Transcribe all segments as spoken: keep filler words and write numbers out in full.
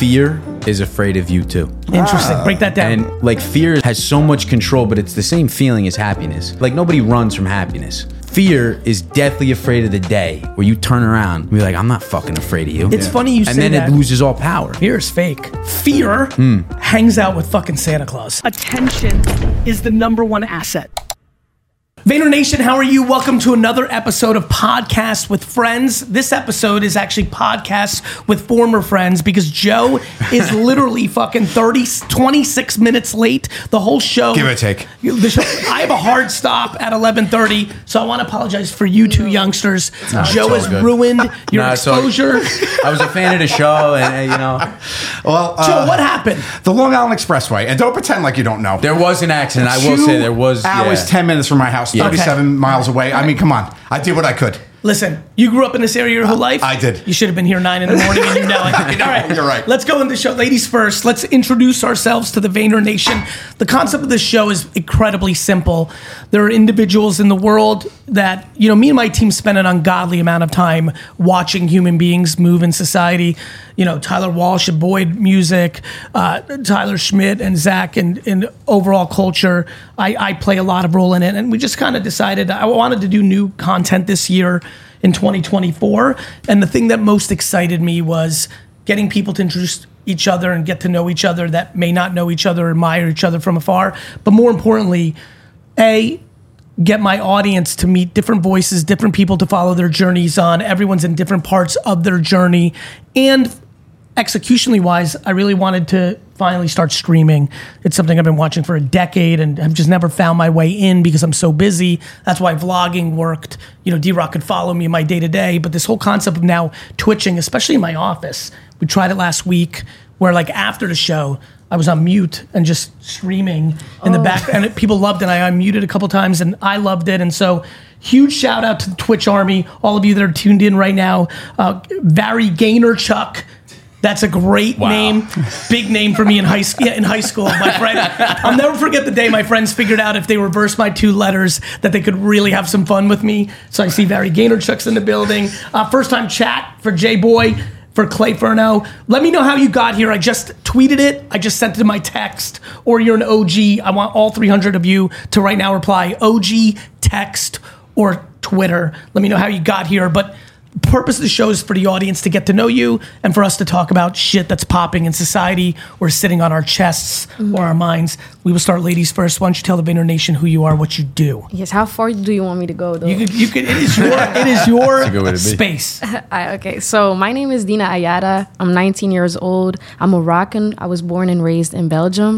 fear is afraid of you too. Interesting. Break that down. And like fear has so much control, but it's the same feeling as happiness. Like nobody runs from happiness. Fear is deathly afraid of the day where you turn around and be like, I'm not fucking afraid of you. It's funny you say And then that. it loses all power. Fear is fake. Fear hangs out with fucking Santa Claus. Attention is the number one asset. Vayner Nation, how are you? Welcome to another episode of Podcast with Friends. This episode is actually Podcast with Former Friends because Joe is literally fucking thirty, twenty-six minutes late. The whole show. Give or take. The show, I have a hard stop at eleven thirty, so I want to apologize for you two youngsters. No, Joe it's has all good. ruined your No, it's all- exposure. I was a fan of the show, and uh, you know, Well, uh, Joe, what happened? the Long Island Expressway, and don't pretend like you don't know. there was an accident. I will Two say there was. hours, yeah. ten minutes from my house, Yeah. thirty-seven Okay. miles away. I mean, come on. I did what I could. Listen, you grew up in this area your whole life? I did. You should have been here nine in the morning and you know it. All right. You're right. Let's go into the show. Ladies first, let's introduce ourselves to the Vayner Nation. The concept of this show is incredibly simple. There are individuals in the world that, you know, me and my team spend an ungodly amount of time watching human beings move in society. You know, Tyler Walsh and Boyd Music, uh, Tyler Schmidt and Zach and, and overall culture. I, I play a lot of role in it. And we just kind of decided I wanted to do new content this year in twenty twenty-four. And the thing that most excited me was getting people to introduce each other and get to know each other that may not know each other, admire each other from afar. But more importantly, A, get my audience to meet different voices, different people to follow their journeys on. Everyone's in different parts of their journey. And executionally wise, I really wanted to finally start streaming. It's something I've been watching for a decade and I've just never found my way in because I'm so busy. That's why vlogging worked. You know, D-Rock could follow me in my day to day, but this whole concept of now twitching, especially in my office, we tried it last week where like after the show, I was on mute and just streaming in the back and it, people loved it. I unmuted a couple times and I loved it. And so huge shout out to the Twitch army, all of you that are tuned in right now. Uh, Barry Gaynerchuk. That's a great Wow. name, big name for me in high school. Yeah, in high school, my friend. I'll never forget the day my friends figured out if they reversed my two letters that they could really have some fun with me. So I see Barry Gaynerchuk's in the building. Uh, first time chat for J Boy, for Clay Furno. Let me know how you got here. I just tweeted it. I just sent it to my text. Or you're an O G. I want all three hundred of you to right now reply O G, text, or Twitter. Let me know how you got here. But the purpose of the show is for the audience to get to know you and for us to talk about shit that's popping in society or sitting on our chests mm-hmm. or our minds. We will start ladies first. Why don't you tell the Vayner Nation who you are, what you do? Yes, how far do you want me to go, though? You could, you could, it is your, it is your good way to be. space. I, okay, so my name is Dina Ayada. I'm nineteen years old. I'm Moroccan. I was born and raised in Belgium.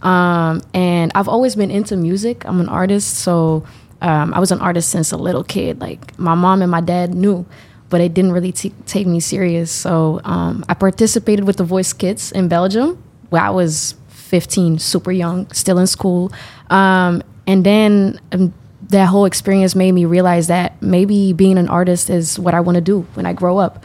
Um, and I've always been into music. I'm an artist, so um, I was an artist since a little kid. Like, my mom and my dad knew, but it didn't really t- take me serious. So um, I participated with the Voice Kids in Belgium when I was fifteen, super young, still in school. Um, and then um, that whole experience made me realize that maybe being an artist is what I want to do when I grow up.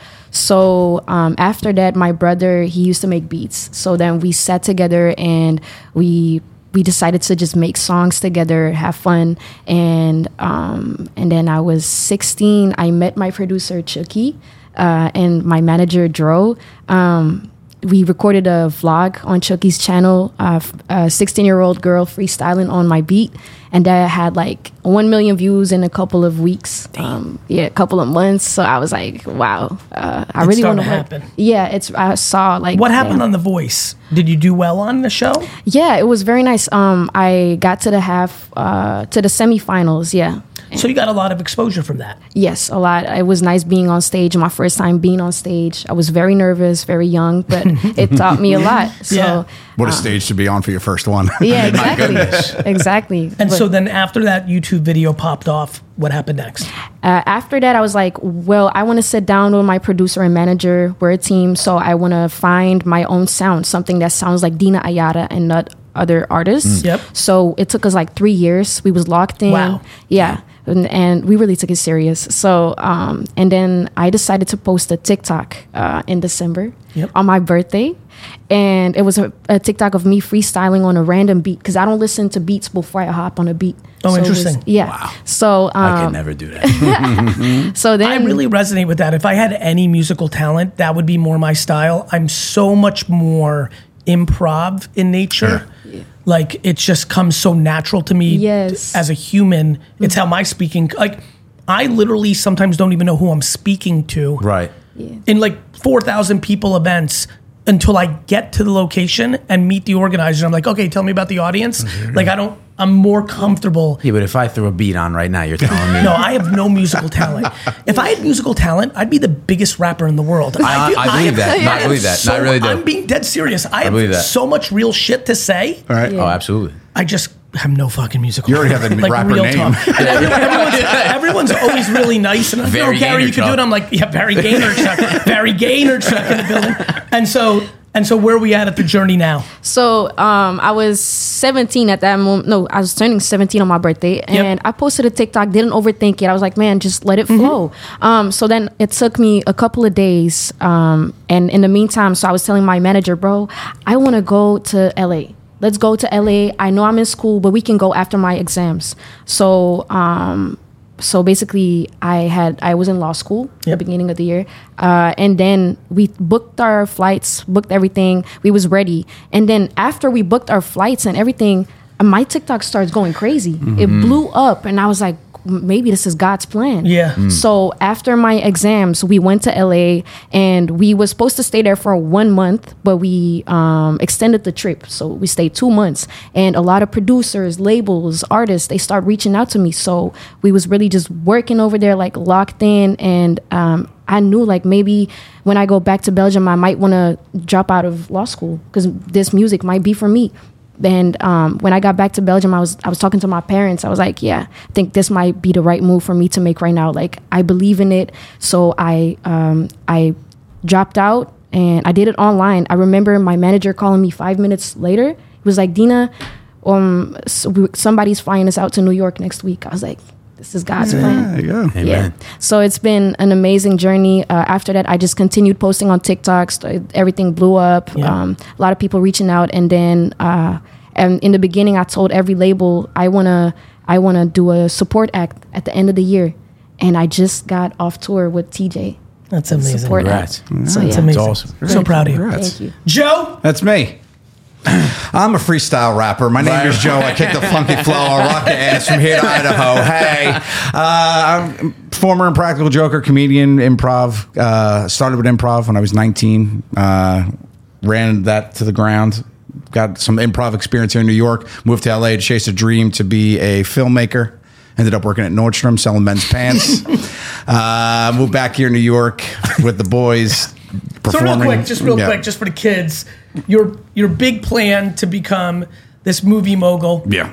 So um, after that, my brother, he used to make beats. So then we sat together and we we decided to just make songs together, have fun. And um, and then I was sixteen. I met my producer, Chucky, uh, and my manager, Dro. Um, we recorded a vlog on Chucky's channel, uh, a sixteen-year-old girl freestyling on my beat. And that had like one million views in a couple of weeks. Um, yeah, a couple of months. So I was like, wow, uh, I It's really want starting to to work. happen. Yeah, it's. I saw like What happened yeah. on The Voice? Did you do well on the show? Yeah, it was very nice. Um, I got to the half, uh, to the semifinals. Yeah. So you got a lot of exposure from that. Yes, a lot. It was nice being on stage. My first time being on stage. I was very nervous, very young, but it taught me a lot. So, Yeah. What a stage to be on for your first one. yeah, exactly, exactly. And But, so then after that YouTube video popped off, what happened next? uh, after that, I was like, well, I want to sit down with my producer and manager. We're a team, so I want to find my own sound, something that sounds like Dina Ayada and not other artists. Yep. So it took us like three years. We was locked in. Wow. Yeah. and, and we really took it serious. So, um, and then I decided to post a TikTok uh, in December Yep. on my birthday. And it was a, a TikTok of me freestyling on a random beat because I don't listen to beats before I hop on a beat. Oh, So it was- interesting. yeah. Wow. So, um, I could never do that. so then I really resonate with that. If I had any musical talent, that would be more my style. I'm so much more improv in nature. Like it just comes so natural to me Yes. as a human. It's how my speaking, like I literally sometimes don't even know who I'm speaking to. Right. In like four thousand people events until I get to the location and meet the organizer. I'm like, okay, tell me about the audience. Like I don't, I'm more comfortable. Yeah, but if I threw a beat on right now, you're telling me. No, I have no musical talent. If I had musical talent, I'd be the biggest rapper in the world. I- I believe that. No, I am believe that. No, I really do. I'm being dead serious. I, believe have that. so much real shit to say. All right. Oh, absolutely. I just have no fucking musical. You already have talent. the rapper real name. talk. And everyone- everyone's, everyone's always really nice, and I'm like, Very no, Gary, you can do Vaynerchuk. it. I'm like, yeah, Barry Vaynerchuk, Barry Vaynerchuk in the building. And so, and so, where are we at at the journey now? So um, I was seventeen at that moment. No, I was turning seventeen on my birthday, and I posted a TikTok. Didn't overthink it. I was like, man, just let it flow. Um, so then it took me a couple of days, um, and in the meantime, so I was telling my manager, bro, I want to go to L A. Let's go to L A. I know I'm in school, but we can go after my exams. So. Um, So basically, I had I was in law school at the Yep. beginning of the year, uh, and then we booked our flights, booked everything. We was ready, and then after we booked our flights and everything, uh, my TikTok starts going crazy. It blew up, and I was like, maybe this is God's plan. Yeah. Mm. So after my exams, we went to L A, and we were supposed to stay there for one month, but we um, extended the trip. So we stayed two months, and a lot of producers, labels, artists, they start reaching out to me. So we was really just working over there, like locked in, and um, I knew like maybe when I go back to Belgium, I might want to drop out of law school because this music might be for me. And um, when I got back to Belgium, I was I was talking to my parents. I was like, yeah, I think this might be the right move for me to make right now. Like, I believe in it. So I um, I dropped out, and I did it online. I remember my manager calling me five minutes later. He was like, Dina, um, so we- somebody's flying us out to New York next week. I was like, this is God's plan. There you go. Amen. Yeah. So it's been an amazing journey. Uh, after that, I just continued posting on TikTok. St- Everything blew up. Yeah. Um, a lot of people reaching out, and then uh, and in the beginning, I told every label I wanna I wanna do a support act at the end of the year, and I just got off tour with T J. That's amazing. Support Congrats. act. So That's yeah, amazing. awesome. So proud of you. Congrats. thank you. Joe, That's me. I'm a freestyle rapper. My name is Joe. I kick the funky flow. I rock the ass from here to Idaho. Hey, uh, I'm former Impractical Joker comedian, improv. Uh, started with improv when I was nineteen. Uh, ran that to the ground. Got some improv experience here in New York. Moved to L A to chase a dream to be a filmmaker. Ended up working at Nordstrom selling men's pants. uh, moved back here in New York with the boys. so real performing. quick, just real Yeah. quick, just for the kids, your your big plan to become this movie mogul, Yeah.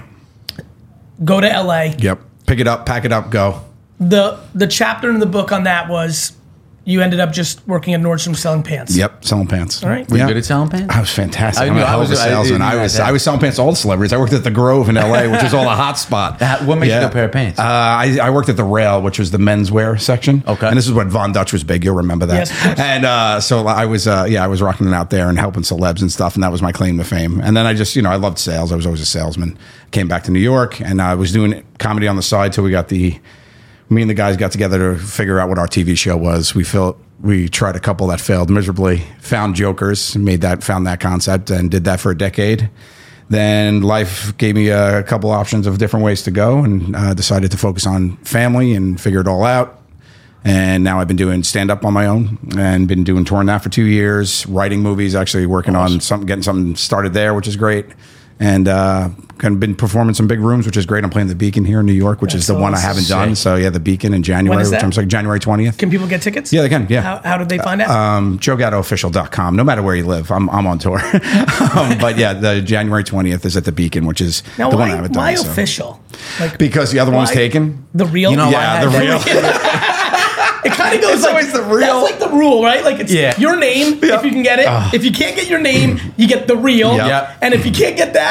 go to L A. Yep. Pick it up, pack it up, go. The the chapter in the book on that was you ended up just working at Nordstrom selling pants. Yep, selling pants. All right. Were you Yeah. good at selling pants? I was fantastic. I I'm knew- a I hell of a was- I- salesman. I, you was guys I was selling pants to all the celebrities. I worked at the Grove in L A, which is all a hot spot. That- what makes you a pair of pants? Uh, I, I worked at the Rail, which was the menswear section. Okay. And this is when Von Dutch was big. You'll remember that. Yes, of course. And uh, so I was, uh, yeah, I was rocking it out there and helping celebs and stuff. And that was my claim to fame. And then I just, you know, I loved sales. I was always a salesman. Came back to New York, and I was doing comedy on the side till we got the. Me and the guys got together to figure out what our T V show was. We felt we tried a couple that failed miserably. Found Jokers, made that, found that concept, and did that for a decade. Then life gave me a couple options of different ways to go, and uh, decided to focus on family and figure it all out. And now I've been doing stand up on my own, and been doing touring that for two years. Writing movies, actually working on something, getting something started there, which is great. And uh, kind of been performing some big rooms, which is great. I'm playing the Beacon here in New York, which is the That's one I awesome. haven't done. Sick. So yeah, the Beacon in January, When is which that? I'm like January twentieth. Can people get tickets? Yeah, they can. Yeah. How, how did they find out? Um, joe gatto official dot com. No matter where you live, I'm, I'm on tour. um, but yeah, the January twentieth is at the Beacon, which is now, the why, one I haven't done. why so. official? Like Because the other one's why- taken. The real? You know, Yeah, I the had real. It kind of goes It's like always the real. That's like the rule, right? Like it's Yeah. your name if you can get it. If you can't get your name, you get the real. Yep. Yep. And if you can't get that,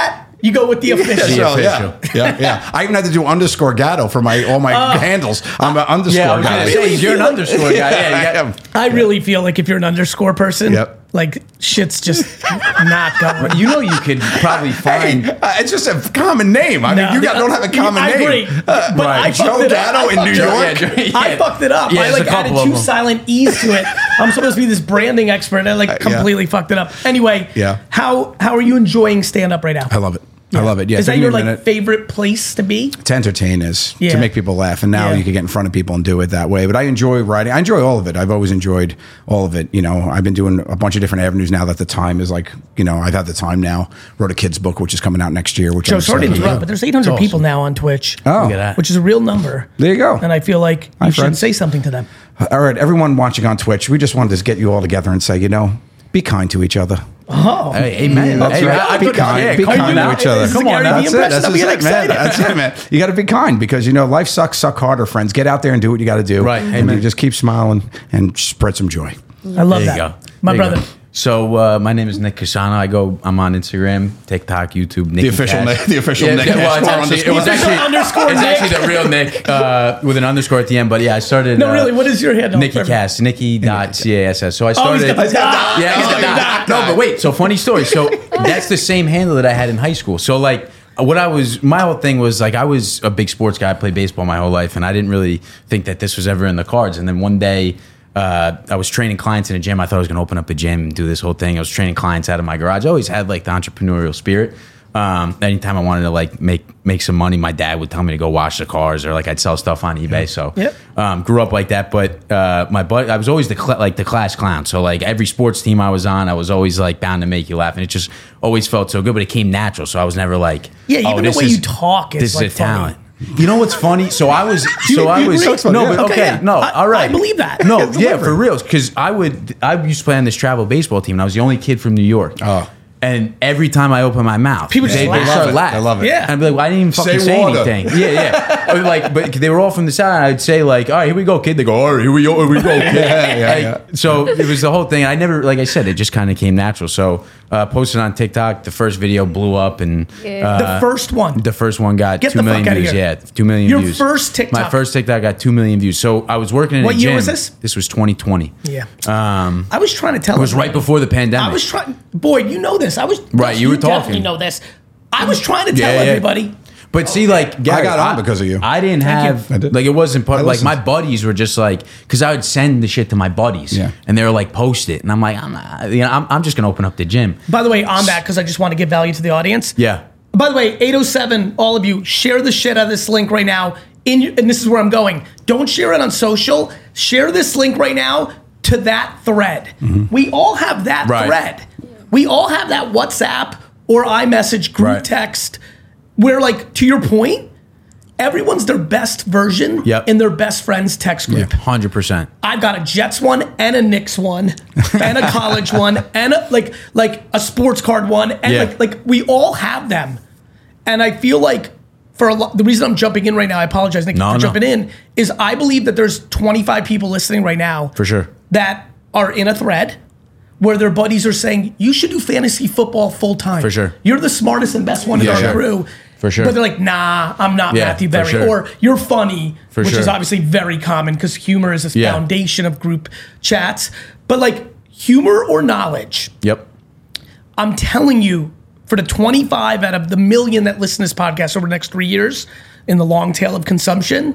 You go with the official. The So, yeah, official. yeah, yeah. I even had to do underscore Gatto for my all my handles. I'm an underscore Yeah, I was guy. gonna say, you're an underscore guy. Yeah, you I got- am. I really feel like if you're an underscore person, Yep. like shit's just not going. You know, you could probably find. Hey, uh, it's just a common name. I mean, No, you got, don't have a common I name. agree. Uh, But I Joe fucked it up. Gatto I in fucked New it up. York. Yeah, I fucked it up. Yeah, I there's like a couple added of two them. silent E's to it. I'm supposed to be this branding expert, and I like completely fucked it up. Anyway, Yeah. How how are you enjoying stand up right now? I love it. I love it. Yeah, Is took that me your a like minute favorite place to be? to entertain is Yeah. to make people laugh, and now Yeah. you can get in front of people and do it that way. But I enjoy writing. I enjoy all of it. I've always enjoyed all of it. You know, I've been doing a bunch of different avenues now that the time is like, you know, I've had the time now. Wrote a kids book which is coming out next year. Which Joe, I'm sorry to excited interrupt, about. but there's eight hundred It's people awesome. now on Twitch, Oh, Look at that. which is a real number. there you go. And I feel like Hi, you should friends. say something to them. All right, everyone watching on Twitch, we just wanted to get you all together and say, you know, be kind to each other. Oh, Hey, amen. That's Hey, right. I- I be could- kind. yeah, be come kind on to now. each other. Is this Come the on, Gary Vee that's it. impression? That's I'm just getting it, man. excited. That's it, man. You got to be kind because you know life sucks. Suck harder, friends. Get out there and do what you got to do. Right. And Amen. you just keep smiling and spread some joy. I love There you that. go. My There you brother. go. So uh, my name is Nick Casano. I go. I'm on Instagram, TikTok, YouTube. Nick The official Cash. Nick- the official yeah, Nick yeah, well, it's Cash, actually, it was underscore. actually Underscore It's Nick. actually the real Nick uh, with an underscore at the end. But yeah, I started. No, uh, really, what is your handle? Nicky Perfect. Cass. Nicky dot C A S S. So I Oh, started. he's got the dot. Yeah, he's Oh, got he's that. got No, but wait. So funny story. So that's the same handle that I had in high school. So like, what I was, my whole thing was like, I was a big sports guy. I played baseball my whole life, and I didn't really think that this was ever in the cards. And then one day, uh, I was training clients in a gym. I thought I was going to open up a gym and do this whole thing. I was training clients out of my garage. I always had like the entrepreneurial spirit. Um, anytime I wanted to like make make some money, my dad would tell me to go wash the cars, or like I'd sell stuff on eBay. So Yep. um, grew up like that. But uh, my buddy, I was always the cl- like the class clown. So like every sports team I was on, I was always like bound to make you laugh, and it just always felt so good. But it came natural, so I was never like, Yeah, even oh, the this way is- you talk is this like is a funny. talent. You know what's funny? So I was, You- so I you was, agree? no, Yeah. but Okay, okay, yeah. no, I- all right. I believe that. No, Yeah, yeah, deliver. for real. Because I would, I used to play on this travel baseball team, and I was the only kid from New York. Oh. And every time I open my mouth, People just they, laugh. they They start love it. laughing. They love it. Yeah. And I'd be like, well, I didn't even fucking Say say water. anything. Yeah, yeah. I mean, like, but they were all from the side. And I'd say like, all right, here we go, kid. They go, all right, here we go, here we go, kid. Yeah, yeah, Like, yeah. So it was the whole thing. I never, like I said, it just kind of came natural. So uh, posted on TikTok. The first video blew up, and Yeah. The first one. the first one got Get two the fuck million outta views. here. Yeah, two million Your views. first TikTok. My first TikTok got two million views. So I was working in What a year gym. was this? This was twenty twenty. Yeah. Um, I was trying to tell it was him. right before the pandemic. I was trying. Boy, you know this. I was Right, you were definitely talking. know this. I was trying to tell Yeah, yeah. everybody. But see, like, Gary, got on because of you. I didn't Thank have you. I did. like it wasn't part. I Like my listened. buddies were just like, because I would send the shit to my buddies, Yeah. and they were like, post it, and I'm like, I'm not, you know, I'm, I'm just gonna open up the gym. By the way, on that, because I just want to give value to the audience. Yeah, By the way, eight oh seven, all of you, share the shit out of this link right now. In your, and this is where I'm going. Don't share it on social. Share this link right now to that thread. We all have that Right. thread. We all have that WhatsApp or iMessage group Right. text where, like, to your point, everyone's their best version Yep. in their best friend's text group. hundred percent. I've got a Jets one and a Knicks one and a college one and a, like like a sports card one and Yeah. like like we all have them, and I feel like for a lot, the reason I'm jumping in right now, I apologize, Nick, No, for no. jumping in, is I believe that there's twenty-five people listening right now For sure. that are in a thread where their buddies are saying you should do fantasy football full time. For sure. You're the smartest and best one in Yeah, our sure. crew. For sure. But they're like, nah, I'm not Yeah, Matthew for Berry. sure. Or you're funny, For which is sure. obviously very common because humor is a Yeah. foundation of group chats. But like humor or knowledge, Yep. I'm telling you, for the twenty-five out of the million that listen to this podcast over the next three years in the long tail of consumption,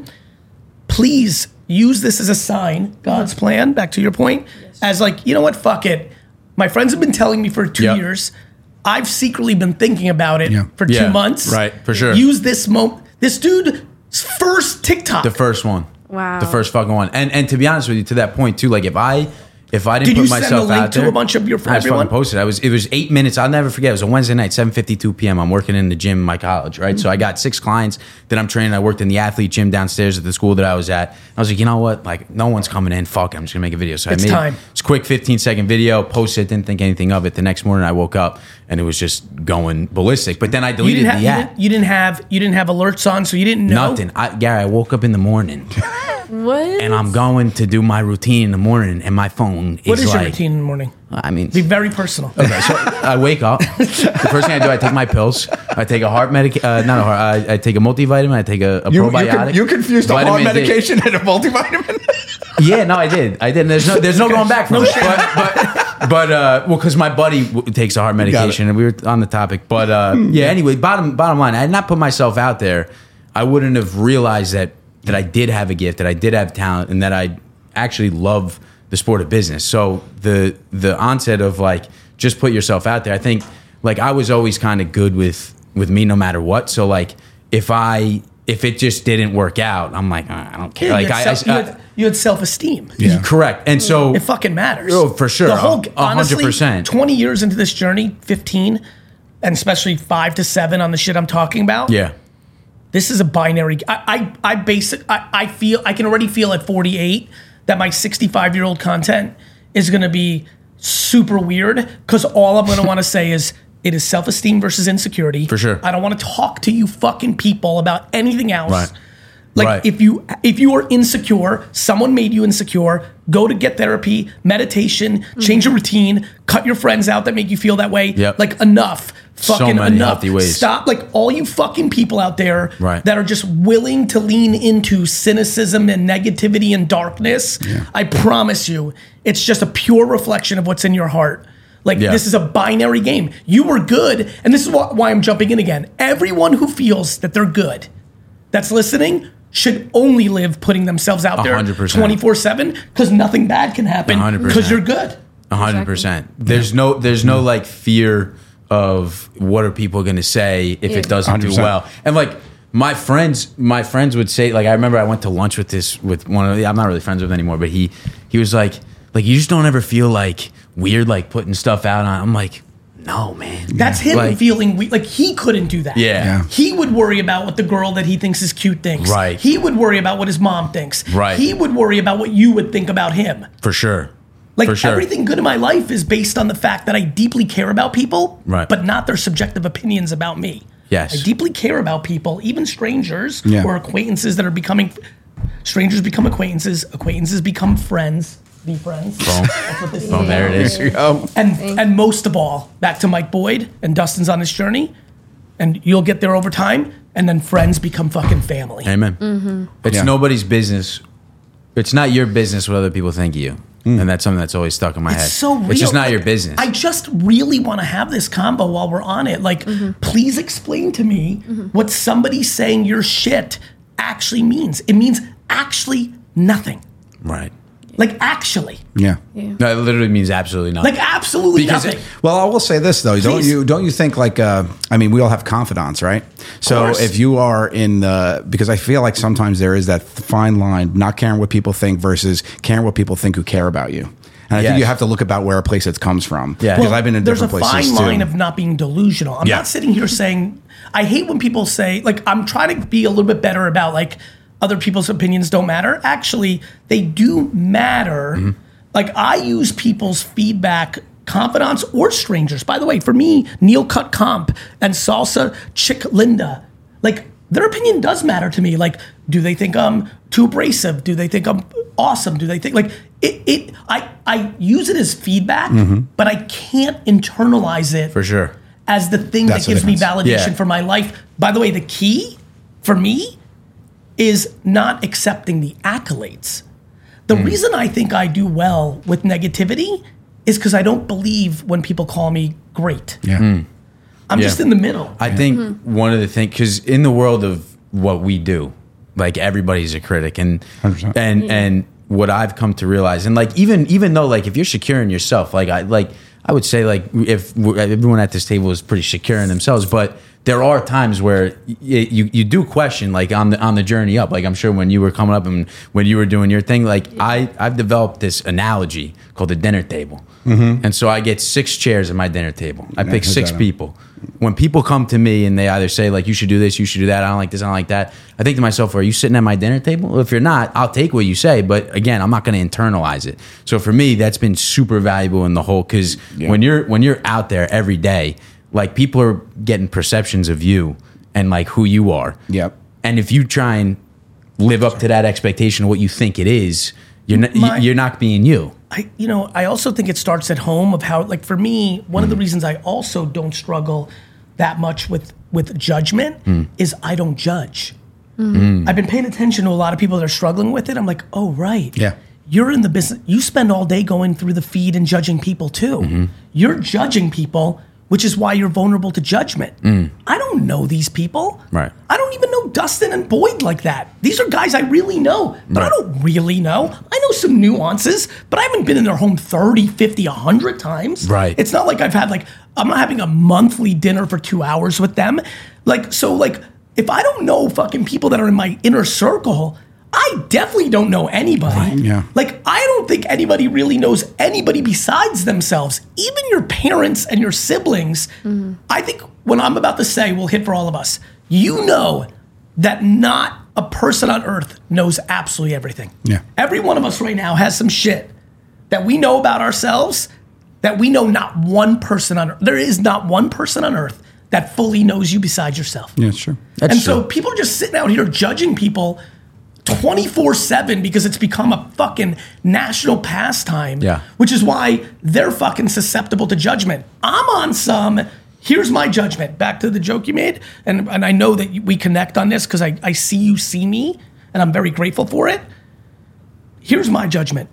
please use this as a sign, God's plan, back to your point, as like, you know what, fuck it. My friends have been telling me for two Yep. years. I've secretly been thinking about it Yeah. for Yeah, two months. right, for sure. Use this moment. This dude's first TikTok. The first one. Wow. The first fucking one. And and to be honest with you, to that point too, like if I if I didn't Did put you send myself a link out to there, a bunch of your- for I just everyone? fucking posted. I was it was eight minutes. I'll never forget. It was a Wednesday night, seven fifty-two p.m. I'm working in the gym in my college, right? So I got six clients that I'm training. I worked in the athlete gym downstairs at the school that I was at. I was like, you know what? Like no one's coming in. Fuck it. I'm just gonna make a video. So It's I made time. it's a quick fifteen second video, posted it, didn't think anything of it. The next morning I woke up and it was just going ballistic. But then I you deleted didn't, have, the you, app. didn't, you didn't have you didn't have alerts on, so you didn't know. Nothing. I, Gary, I woke up in the morning What? and I'm going to do my routine in the morning, and my phone is What is like, your routine in the morning? I mean, Be very personal. okay, so I wake up. The first thing I do, I take my pills. I take a heart medic, uh, not a heart. I, I take a multivitamin. I take a, a You, you, probiotic. con- you confused a heart Vitamin D. medication and a multivitamin? Yeah, no, I did. I did. And there's no, there's no going back from it. But, but, but uh, well, because my buddy w- takes a heart medication, and we were on the topic. But uh, yeah, anyway, bottom bottom line, I had not put myself out there. I wouldn't have realized that that I did have a gift, that I did have talent, and that I actually love the sport of business. So the the onset of like just put yourself out there. I think like I was always kind of good with with me no matter what. So like if I if it just didn't work out, I'm like, I don't care. Yeah, like you, I, had self, I, you, had, you had self-esteem. Yeah. correct. And so It fucking matters. Oh, for sure. The whole, A- a hundred honestly, percent. twenty years into this journey, fifteen, and especially five to seven on the shit I'm talking about. yeah. This is a binary. I, I, I basic. I, I feel. I can already feel at forty-eight that my sixty-five year old content is going to be super weird because all I'm going to want to say is it is self-esteem versus insecurity. For sure. I don't want to talk to you fucking people about anything else. Right. Like Right. if you if you are insecure, someone made you insecure, go to get therapy, meditation, change your routine, cut your friends out that make you feel that way. Yep. Like enough. So Fucking many enough. healthy ways. Stop like all you fucking people out there Right. that are just willing to lean into cynicism and negativity and darkness. I promise you, it's just a pure reflection of what's in your heart. Like Yeah. this is a binary game. You were good, and this is why, why I'm jumping in again. Everyone who feels that they're good, that's listening, should only live putting themselves out there hundred percent. twenty-four seven because nothing bad can happen A hundred because percent. you're good. A hundred percent. There's no there's no like fear of what are people going to say if it doesn't one hundred do percent. well. And like my friends, my friends would say, like I remember I went to lunch with this with one of the, I'm not really friends with him anymore, but he he was like like you just don't ever feel like weird like putting stuff out on. I'm like, no, man. That's him Like- feeling we like he couldn't do that. Yeah. Yeah. He would worry about what the girl that he thinks is cute thinks. Right. He would worry about what his mom thinks. Right. He would worry about what you would think about him. For sure. Like For sure. everything good in my life is based on the fact that I deeply care about people, Right. but not their subjective opinions about me. Yes. I deeply care about people, even strangers Yeah. or acquaintances that are becoming strangers become acquaintances, acquaintances become friends, be friends. Boom. That's what this is. Boom, there it is. Um, And and most of all, back to Mike Boyd and Dustin's on this journey, and you'll get there over time, and then friends become fucking family. Amen. It's Yeah. nobody's business. It's not your business what other people think of you. And that's something that's always stuck in my head. It's so real. It's just not Like, your business. I just really want to have this combo while we're on it. Like, please explain to me what somebody saying your shit actually means. It means actually nothing. right. Like, actually. yeah. No, it literally means absolutely nothing. Like, absolutely Because nothing. it- Well, I will say this though, don't Please. you don't you think like uh, I mean we all have confidants, right? So course. if you are in the because I feel like sometimes there is that fine line, not caring what people think versus caring what people think who care about you. And I Yes. think you have to look about where a place it comes from. Yeah. because Well, I've been in there's different a places fine too. line of not being delusional. I'm Yeah. not sitting here saying I hate when people say like I'm trying to be a little bit better about like other people's opinions don't matter. Actually, they do matter. Mm-hmm. Like I use people's feedback, confidants or strangers. By the way, for me, Neil Cut Comp and Salsa Chick Linda, like their opinion does matter to me. Like, do they think I'm too abrasive? Do they think I'm awesome? Do they think like it? it I I use it as feedback, but I can't internalize it For sure. as the thing That's that gives the me difference. validation Yeah. for my life. By the way, the key for me is not accepting the accolades. The Hmm. reason I think I do well with negativity is because I don't believe when people call me great. Yeah. I'm Yeah. just in the middle. I think one of the things, because in the world of what we do, like everybody's a critic, and one hundred percent. and and what I've come to realize, and like even even though like if you're secure in yourself, like I like I would say like if w- everyone at this table is pretty secure in themselves, but there are times where y- you you do question like on the on the journey up. Like I'm sure when you were coming up and when you were doing your thing, like I I've developed this analogy called the dinner table, and so I get six chairs at my dinner table. I pick heard six that. people. When people come to me and they either say like you should do this, you should do that, I don't like this, I don't like that, I think to myself, are you sitting at my dinner table? Well, if you're not, I'll take what you say, but again, I'm not going to internalize it. So for me, that's been super valuable in the whole, because Yeah. when you're when you're out there every day, like people are getting perceptions of you and like who you are. Yep. And if you try and live up to that expectation of what you think it is, You're not, My- you're not being you. I, you know, I also think it starts at home of how, like, for me, one of the reasons I also don't struggle that much with with judgment Mm. is I don't judge. I've been paying attention to a lot of people that are struggling with it. I'm like, oh, right. Yeah. You're in the business. You spend all day going through the feed and judging people too. Mm-hmm. You're judging people, which is why you're vulnerable to judgment. I don't know these people. Mm. Right. I don't even know Dustin and Boyd like that. These are guys I really know, but I Right. don't really know. I know some nuances, but I haven't been in their home thirty, fifty, one hundred times. Right. It's not like I've had like, I'm not having a monthly dinner for two hours with them. Like, so like, if I don't know fucking people that are in my inner circle, I definitely don't know anybody. Yeah. Like, I don't think anybody really knows anybody besides themselves. Even your parents and your siblings. I think what I'm about to say will hit for all of us. You know that not a person on earth knows absolutely everything. Yeah. Every one of us right now has some shit that we know about ourselves that we know not one person on earth. There is not one person on earth that fully knows you besides yourself. Yeah, it's true. That's and so true. people are just sitting out here judging people twenty-four seven because it's become a fucking national pastime. Yeah. Which is why they're fucking susceptible to judgment. I'm on some, here's my judgment. Back to the joke you made. And, and I know that we connect on this because I, I see you see me and I'm very grateful for it. Here's my judgment.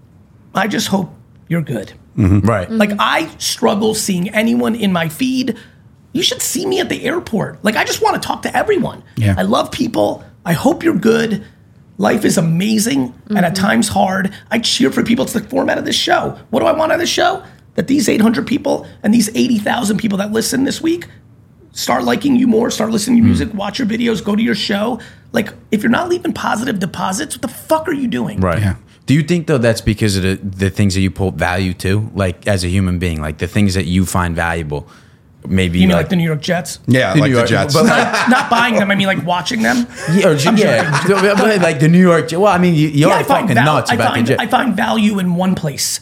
I just hope you're good. Right. Like, I struggle seeing anyone in my feed. You should see me at the airport. Like, I just want to talk to everyone. Yeah. I love people. I hope you're good. Life is amazing and at times hard. I cheer for people. It's the format of this show. What do I want out of this show? That these eight hundred people and these eighty thousand people that listen this week start liking you more, start listening to your music, watch your videos, go to your show. Like, if you're not leaving positive deposits, what the fuck are you doing? Right. Yeah. Do you think though that's because of the, the things that you pull value to, like as a human being, like the things that you find valuable? Maybe You mean like the New York Jets? Yeah, The like New the York- Jets. but like- Not buying them. I mean, like watching them. yeah, or, I'm yeah, but like the New York. Well, I mean, you, you're Yeah, I find, fucking val- nuts I, about find, the Jets. I find value in one place.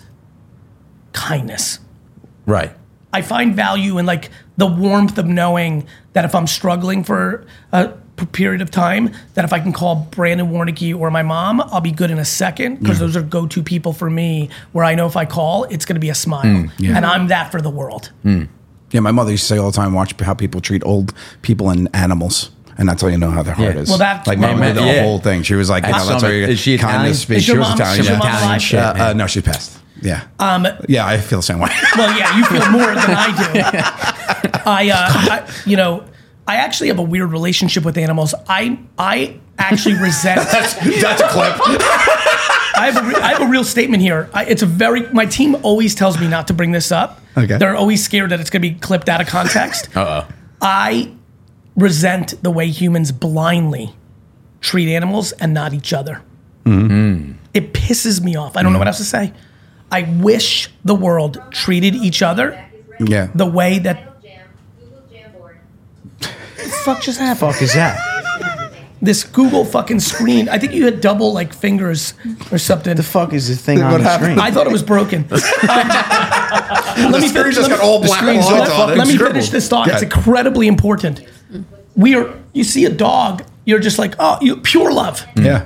Kindness. Right. I find value in like the warmth of knowing that if I'm struggling for a p- period of time, that if I can call Brandon Warnicki or my mom, I'll be good in a second because those are go-to people for me where I know if I call, it's going to be a smile. yeah. And I'm that for the world. Yeah, my mother used to say all the time, watch how people treat old people and animals. And that's how you know how their heart Yeah. is. Well, that's like my mom did the mom- yeah. whole thing. She was like, you At know, that's how Summit. you Is she Italian? kindness speech. Is your She was mom- Italian. is your yeah. mom Italian alive? shit, Uh, man. uh, no, she's passed. Yeah. Um, yeah, I feel the same way. Well, yeah, you feel more than I do. I, uh, I, you know, I actually have a weird relationship with animals. I, I actually resent. that's, that's a clip. I have a, re- I have a real statement here. I, it's a very. My team always tells me not to bring this up. Okay. They're always scared that it's going to be clipped out of context. Uh oh. I resent the way humans blindly treat animals and not each other. It pisses me off. I don't know what else to say. I wish the world treated each other Yeah. the way that Jam, Google Jamboard. the fuck just happened. Fuck is that? This Google fucking screen. I think you had double like fingers or something. The fuck is the thing on What the happened? screen? I thought it was broken. Um, let me screen finish, just let got me- all the black screen's lines all- on it. Let me Scribbled. finish this thought. It's Good. incredibly important. We are. You see a dog, you're just like, oh, you pure love. Yeah.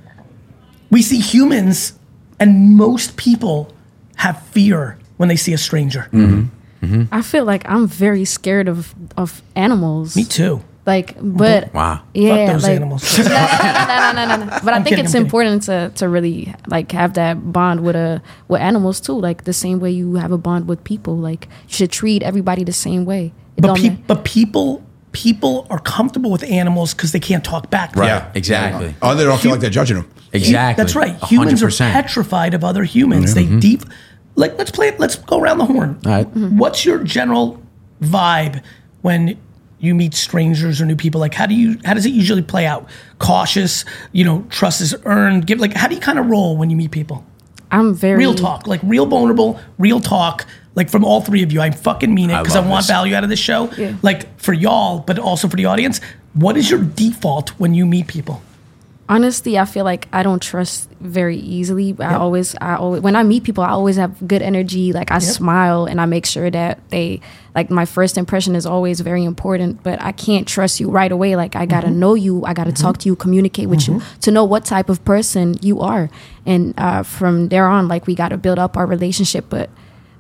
We see humans, and most people have fear when they see a stranger. I feel like I'm very scared of of animals. Me too. Like, but Wow. yeah, Fuck those like, animals. no, no, no, no, no, no, no. But I I'm think kidding, it's I'm kidding. important to to really like have that bond with a with animals too. Like the same way you have a bond with people. Like you should treat everybody the same way. It But, don't pe- ma- but people people are comfortable with animals because they can't talk back. to Right. them. Yeah. Exactly. Oh, they don't feel like they're judging them. Exactly. That's right. A Humans hundred are percent. petrified of other humans. They deep. Like let's play it. Let's go around the horn. All right. What's your general vibe when you meet strangers or new people? Like how do you how does it usually play out? Cautious, you know, trust is earned. Give like how do you kind of roll when you meet people? I'm very Real talk, like real vulnerable, real talk, like from all three of you. I fucking mean it I because I, love want this. value out of this show. Yeah. Like for y'all, but also for the audience. What is your default when you meet people? Honestly, I feel like I don't trust very easily. I yep. always, I always, when I meet people, I always have good energy. Like I yep. smile and I make sure that they, like my first impression is always very important, but I can't trust you right away. Like I got to mm-hmm. know you. I got to mm-hmm. talk to you, communicate with mm-hmm. you to know what type of person you are. And uh, from there on, like we got to build up our relationship. But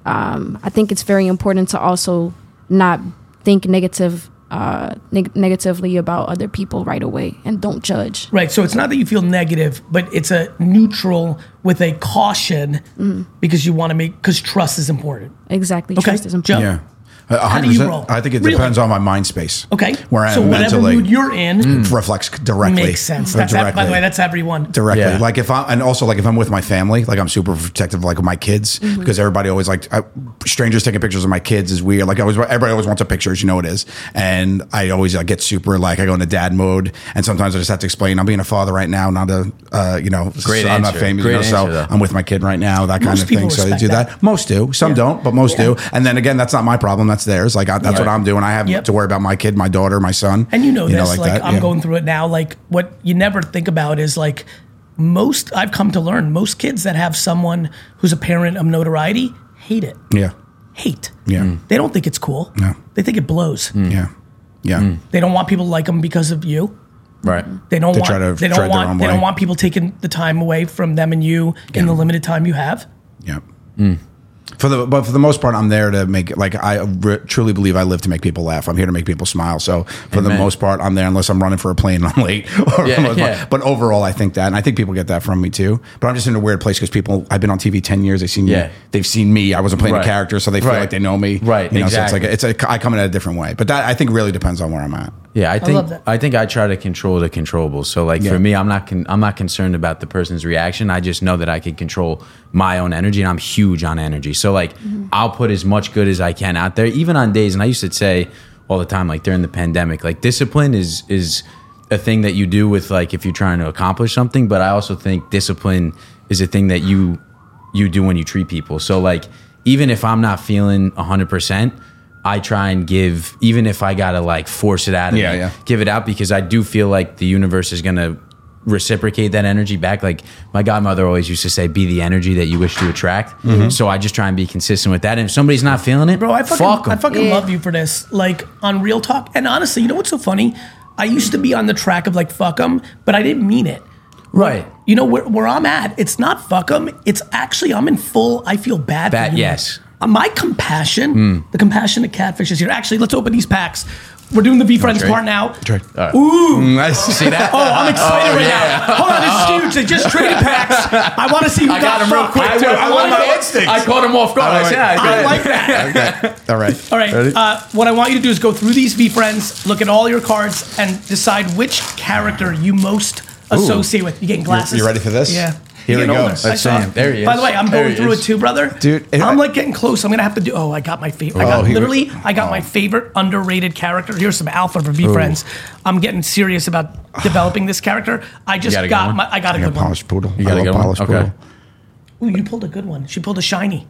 um, I think it's very important to also not think negative uh neg- negatively about other people right away and don't judge. Right. So it's not that you feel negative, but it's a neutral with a caution mm. because you want to make, because trust is important. Exactly. Okay. Trust is important. Yeah. one hundred percent. How do you roll? I think it really? depends on my mind space. Okay. Where I so am whatever mentally, mood you're in mm. reflects directly. Makes sense. That's directly. That, by the way, that's everyone. Directly. Yeah. Like if I, and also like if I'm with my family, like I'm super protective, like with my kids, mm-hmm. because everybody always like, I, strangers taking pictures of my kids is weird. Like I always, everybody always wants a picture, as you know it is. And I always like, get super like, I go into dad mode. And sometimes I just have to explain, I'm being a father right now, not a, uh, you know, Great I'm answer. not famous, Great you know, answer, so though. I'm with my kid right now, that kind Most of thing. So they do that. that. Most do. Some yeah. don't, but most yeah. do. And then again, that's not my problem. That's theirs. Like I, that's right. what I'm doing. I have Yep. to worry about my kid, my daughter, my son. And you know you this, know, like, like, that. I'm yeah. going through it now. Like what you never think about is like most, I've come to learn, most kids that have someone who's a parent of notoriety hate it. Yeah. Hate. Yeah. Mm. They don't think it's cool. No. They think it blows. Mm. Yeah. Yeah. Mm. They don't want people to like them because of you. Right. They don't They want. try to they don't tread their own want. They way. don't want people taking the time away from them and you Yeah. in the limited time you have. Yeah. Mm. For the but for the most part, I'm there to make like I re- truly believe I live to make people laugh. I'm here to make people smile. So for Amen. the most part, I'm there unless I'm running for a plane and I'm late. Or Yeah, I'm- yeah. But overall, I think that, and I think people get that from me too. But I'm just in a weird place because people, I've been on T V ten years. They've seen Yeah. me. They've seen me. I wasn't playing Right. a character, so they feel Right. like they know me. Right, You know, exactly. so it's like a, it's a I come in a different way. But that I think really depends on where I'm at. Yeah, I think love that. I think I try to control the controllables. So like Yeah. for me, I'm not con- I'm not concerned about the person's reaction. I just know that I can control my own energy, and I'm huge on energy. So like Mm-hmm. I'll put as much good as I can out there, even on days. And I used to say all the time, like during the pandemic, like discipline is is a thing that you do with like if you're trying to accomplish something. But I also think discipline is a thing that you you do when you treat people. So like even if I'm not feeling one hundred percent. I try and give, even if I gotta like force it out of Yeah, me, yeah. give it out because I do feel like the universe is gonna reciprocate that energy back. Like my godmother always used to say, be the energy that you wish to attract. Mm-hmm. So I just try and be consistent with that. And if somebody's not feeling it, Bro, I fucking, fuck 'em. I fucking Yeah. love you for this. Like on Real Talk. And honestly, you know what's so funny? I used to be on the track of like fuck them, but I didn't mean it. Right. You know where, where I'm at? It's not fuck them. It's actually I'm in full. I feel bad. Bad, for you. yes. Uh, my compassion, the compassionate catfish is here. Actually, let's open these packs. We're doing the V Friends trade? part now. Trade. All right. Ooh. Nice. See that? Oh, I'm excited Oh, right yeah. now. Hold on, this is huge. They just traded packs. I want to see who I got him real fucked. quick I, too. I, want my to instinct. I caught him off guard. I, I said, I, I got like it. that. Okay. All right. All right. Ready? Uh, what I want you to do is go through these V Friends, look at all your cards, and decide which character you most associate with. You getting glasses? You ready for this? Yeah. Here You're we getting go. older. Let's I saw see it. him. There he is. By the way, I'm There going he through is. it too, brother. Dude, it- I'm like getting close. I'm gonna have to do. Oh, I got my favorite. I Oh, got he- literally. I got my favorite underrated character. Here's some alpha for V Friends. I'm getting serious about developing this character. I just got a good got one? my. I got a I got good one. polished poodle. You got I a love good one? polished Okay. poodle. Ooh, you pulled a good one. She pulled a shiny.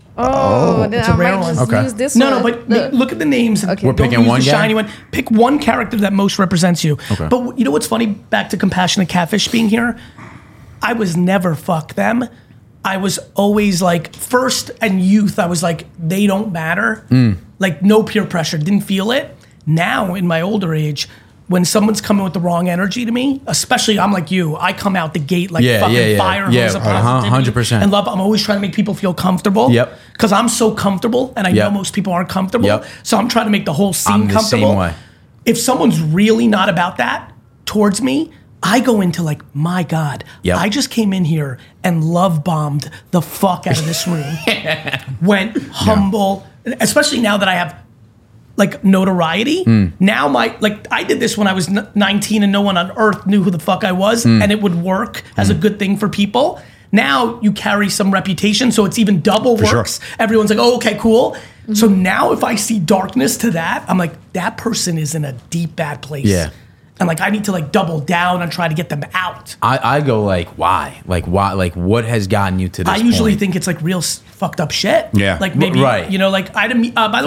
Oh, then It's a I rare might one. just Okay. use this No, one. no, but Look. look at the names. And Okay. We're don't picking use one the guy? shiny one. Pick one character that most represents you. Okay. But you know what's funny? Back to Compassionate Catfish being here. I was never fuck them. I was always like first and youth. I was like they don't matter. Mm. Like no peer pressure. Didn't feel it. Now in my older age, when someone's coming with the wrong energy to me, especially I'm like you, I come out the gate like Yeah, fucking yeah, yeah. fire Yeah, hose of uh-huh, positivity one hundred percent. and love. I'm always trying to make people feel comfortable. Yep. Because I'm so comfortable, and I Yep. know most people aren't comfortable. Yep. So I'm trying to make the whole scene I'm the comfortable. same way. If someone's really not about that towards me, I go into like, my God, Yep. I just came in here and love bombed the fuck out of this room. Went humble, especially now that I have like notoriety. Hmm. Now my like I did this when I was n- nineteen and no one on earth knew who the fuck I was, Hmm. and it would work as a good thing for people. Now you carry some reputation, so it's even double sure. works. Everyone's like, oh, okay, cool. So now if I see darkness to that, I'm like, that person is in a deep bad place. Yeah. And like I need to like double down and try to get them out. I, I go like, why? Like, why? Like, what has gotten you to this I usually point? think it's like real s- fucked up shit. Yeah. Like maybe, Right. you know, like I didn't, uh, by the way,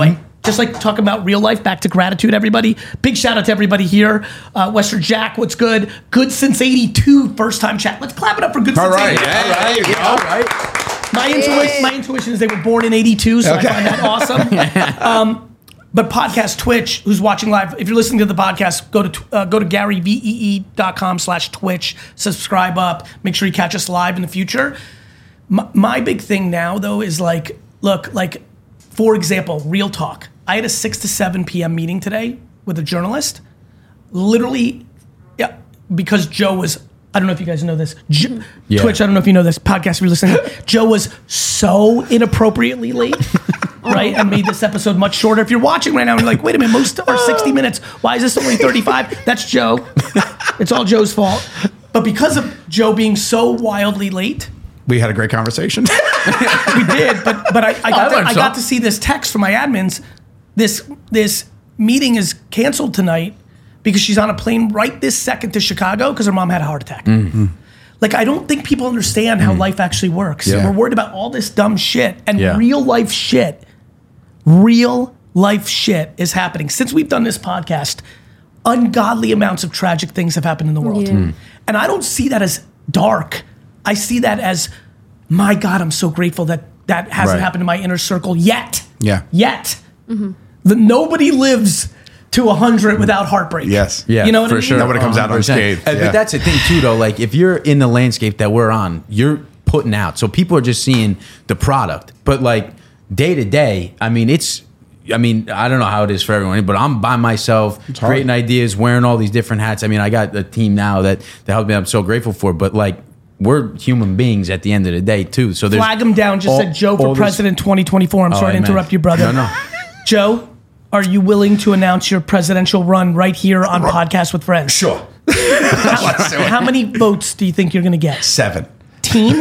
just like talking about real life, back to gratitude, everybody. Big shout out to everybody here. Uh, Western Jack, what's good? Good since eighty-two, first time chat. Let's clap it up for good All since right. eighty-two. Yeah, All right, yeah. all right. My, intuition, my intuition is they were born in eighty-two, so Okay. I find that awesome. um, but podcast Twitch, who's watching live, if you're listening to the podcast, go to uh, go to GaryVee.com slash Twitch, subscribe up, make sure you catch us live in the future. My, my big thing now, though, is like, look, like, for example, real talk. I had a six to seven p.m. meeting today with a journalist. Literally, yeah, because Joe was, I don't know if you guys know this. Jo- Yeah. Twitch, I don't know if you know this podcast if you're listening. Joe was so inappropriately late, right? And made this episode much shorter. If you're watching right now and you're like, wait a minute, most are sixty minutes. Why is this only thirty-five? That's Joe. It's all Joe's fault. But because of Joe being so wildly late, We had a great conversation. we did, but but I, I got I to, learned I got something. to see this text from my admins. This this meeting is canceled tonight because she's on a plane right this second to Chicago because her mom had a heart attack. Mm-hmm. Like, I don't think people understand how life actually works. Yeah. We're worried about all this dumb shit, and Yeah. real life shit, real life shit is happening. Since we've done this podcast, ungodly amounts of tragic things have happened in the world. Yeah. Mm. And I don't see that as dark. I see that as, my God, I'm so grateful that that hasn't Right. happened in my inner circle yet. Yeah. Yet. The, nobody lives to one hundred without heartbreak. Yes. Yeah, You know what for I mean? sure. Nobody comes out one hundred percent. unscathed. Uh, Yeah. But that's the thing too, though. Like, if you're in the landscape that we're on, you're putting out. So people are just seeing the product. But like day to day, I mean, it's. I mean, I don't know how it is for everyone, but I'm by myself, hard. creating ideas, wearing all these different hats. I mean, I got a team now that that helps me. I'm so grateful for. But like, we're human beings at the end of the day too. So there's Flag him down. Just all- said Joe for all this- president twenty twenty-four. I'm Oh, sorry to amen. interrupt you, brother. No, no. Joe, are you willing to announce your presidential run right here on Podcast with Friends? Sure. How many votes do you think you're going to get? Seven. Teen?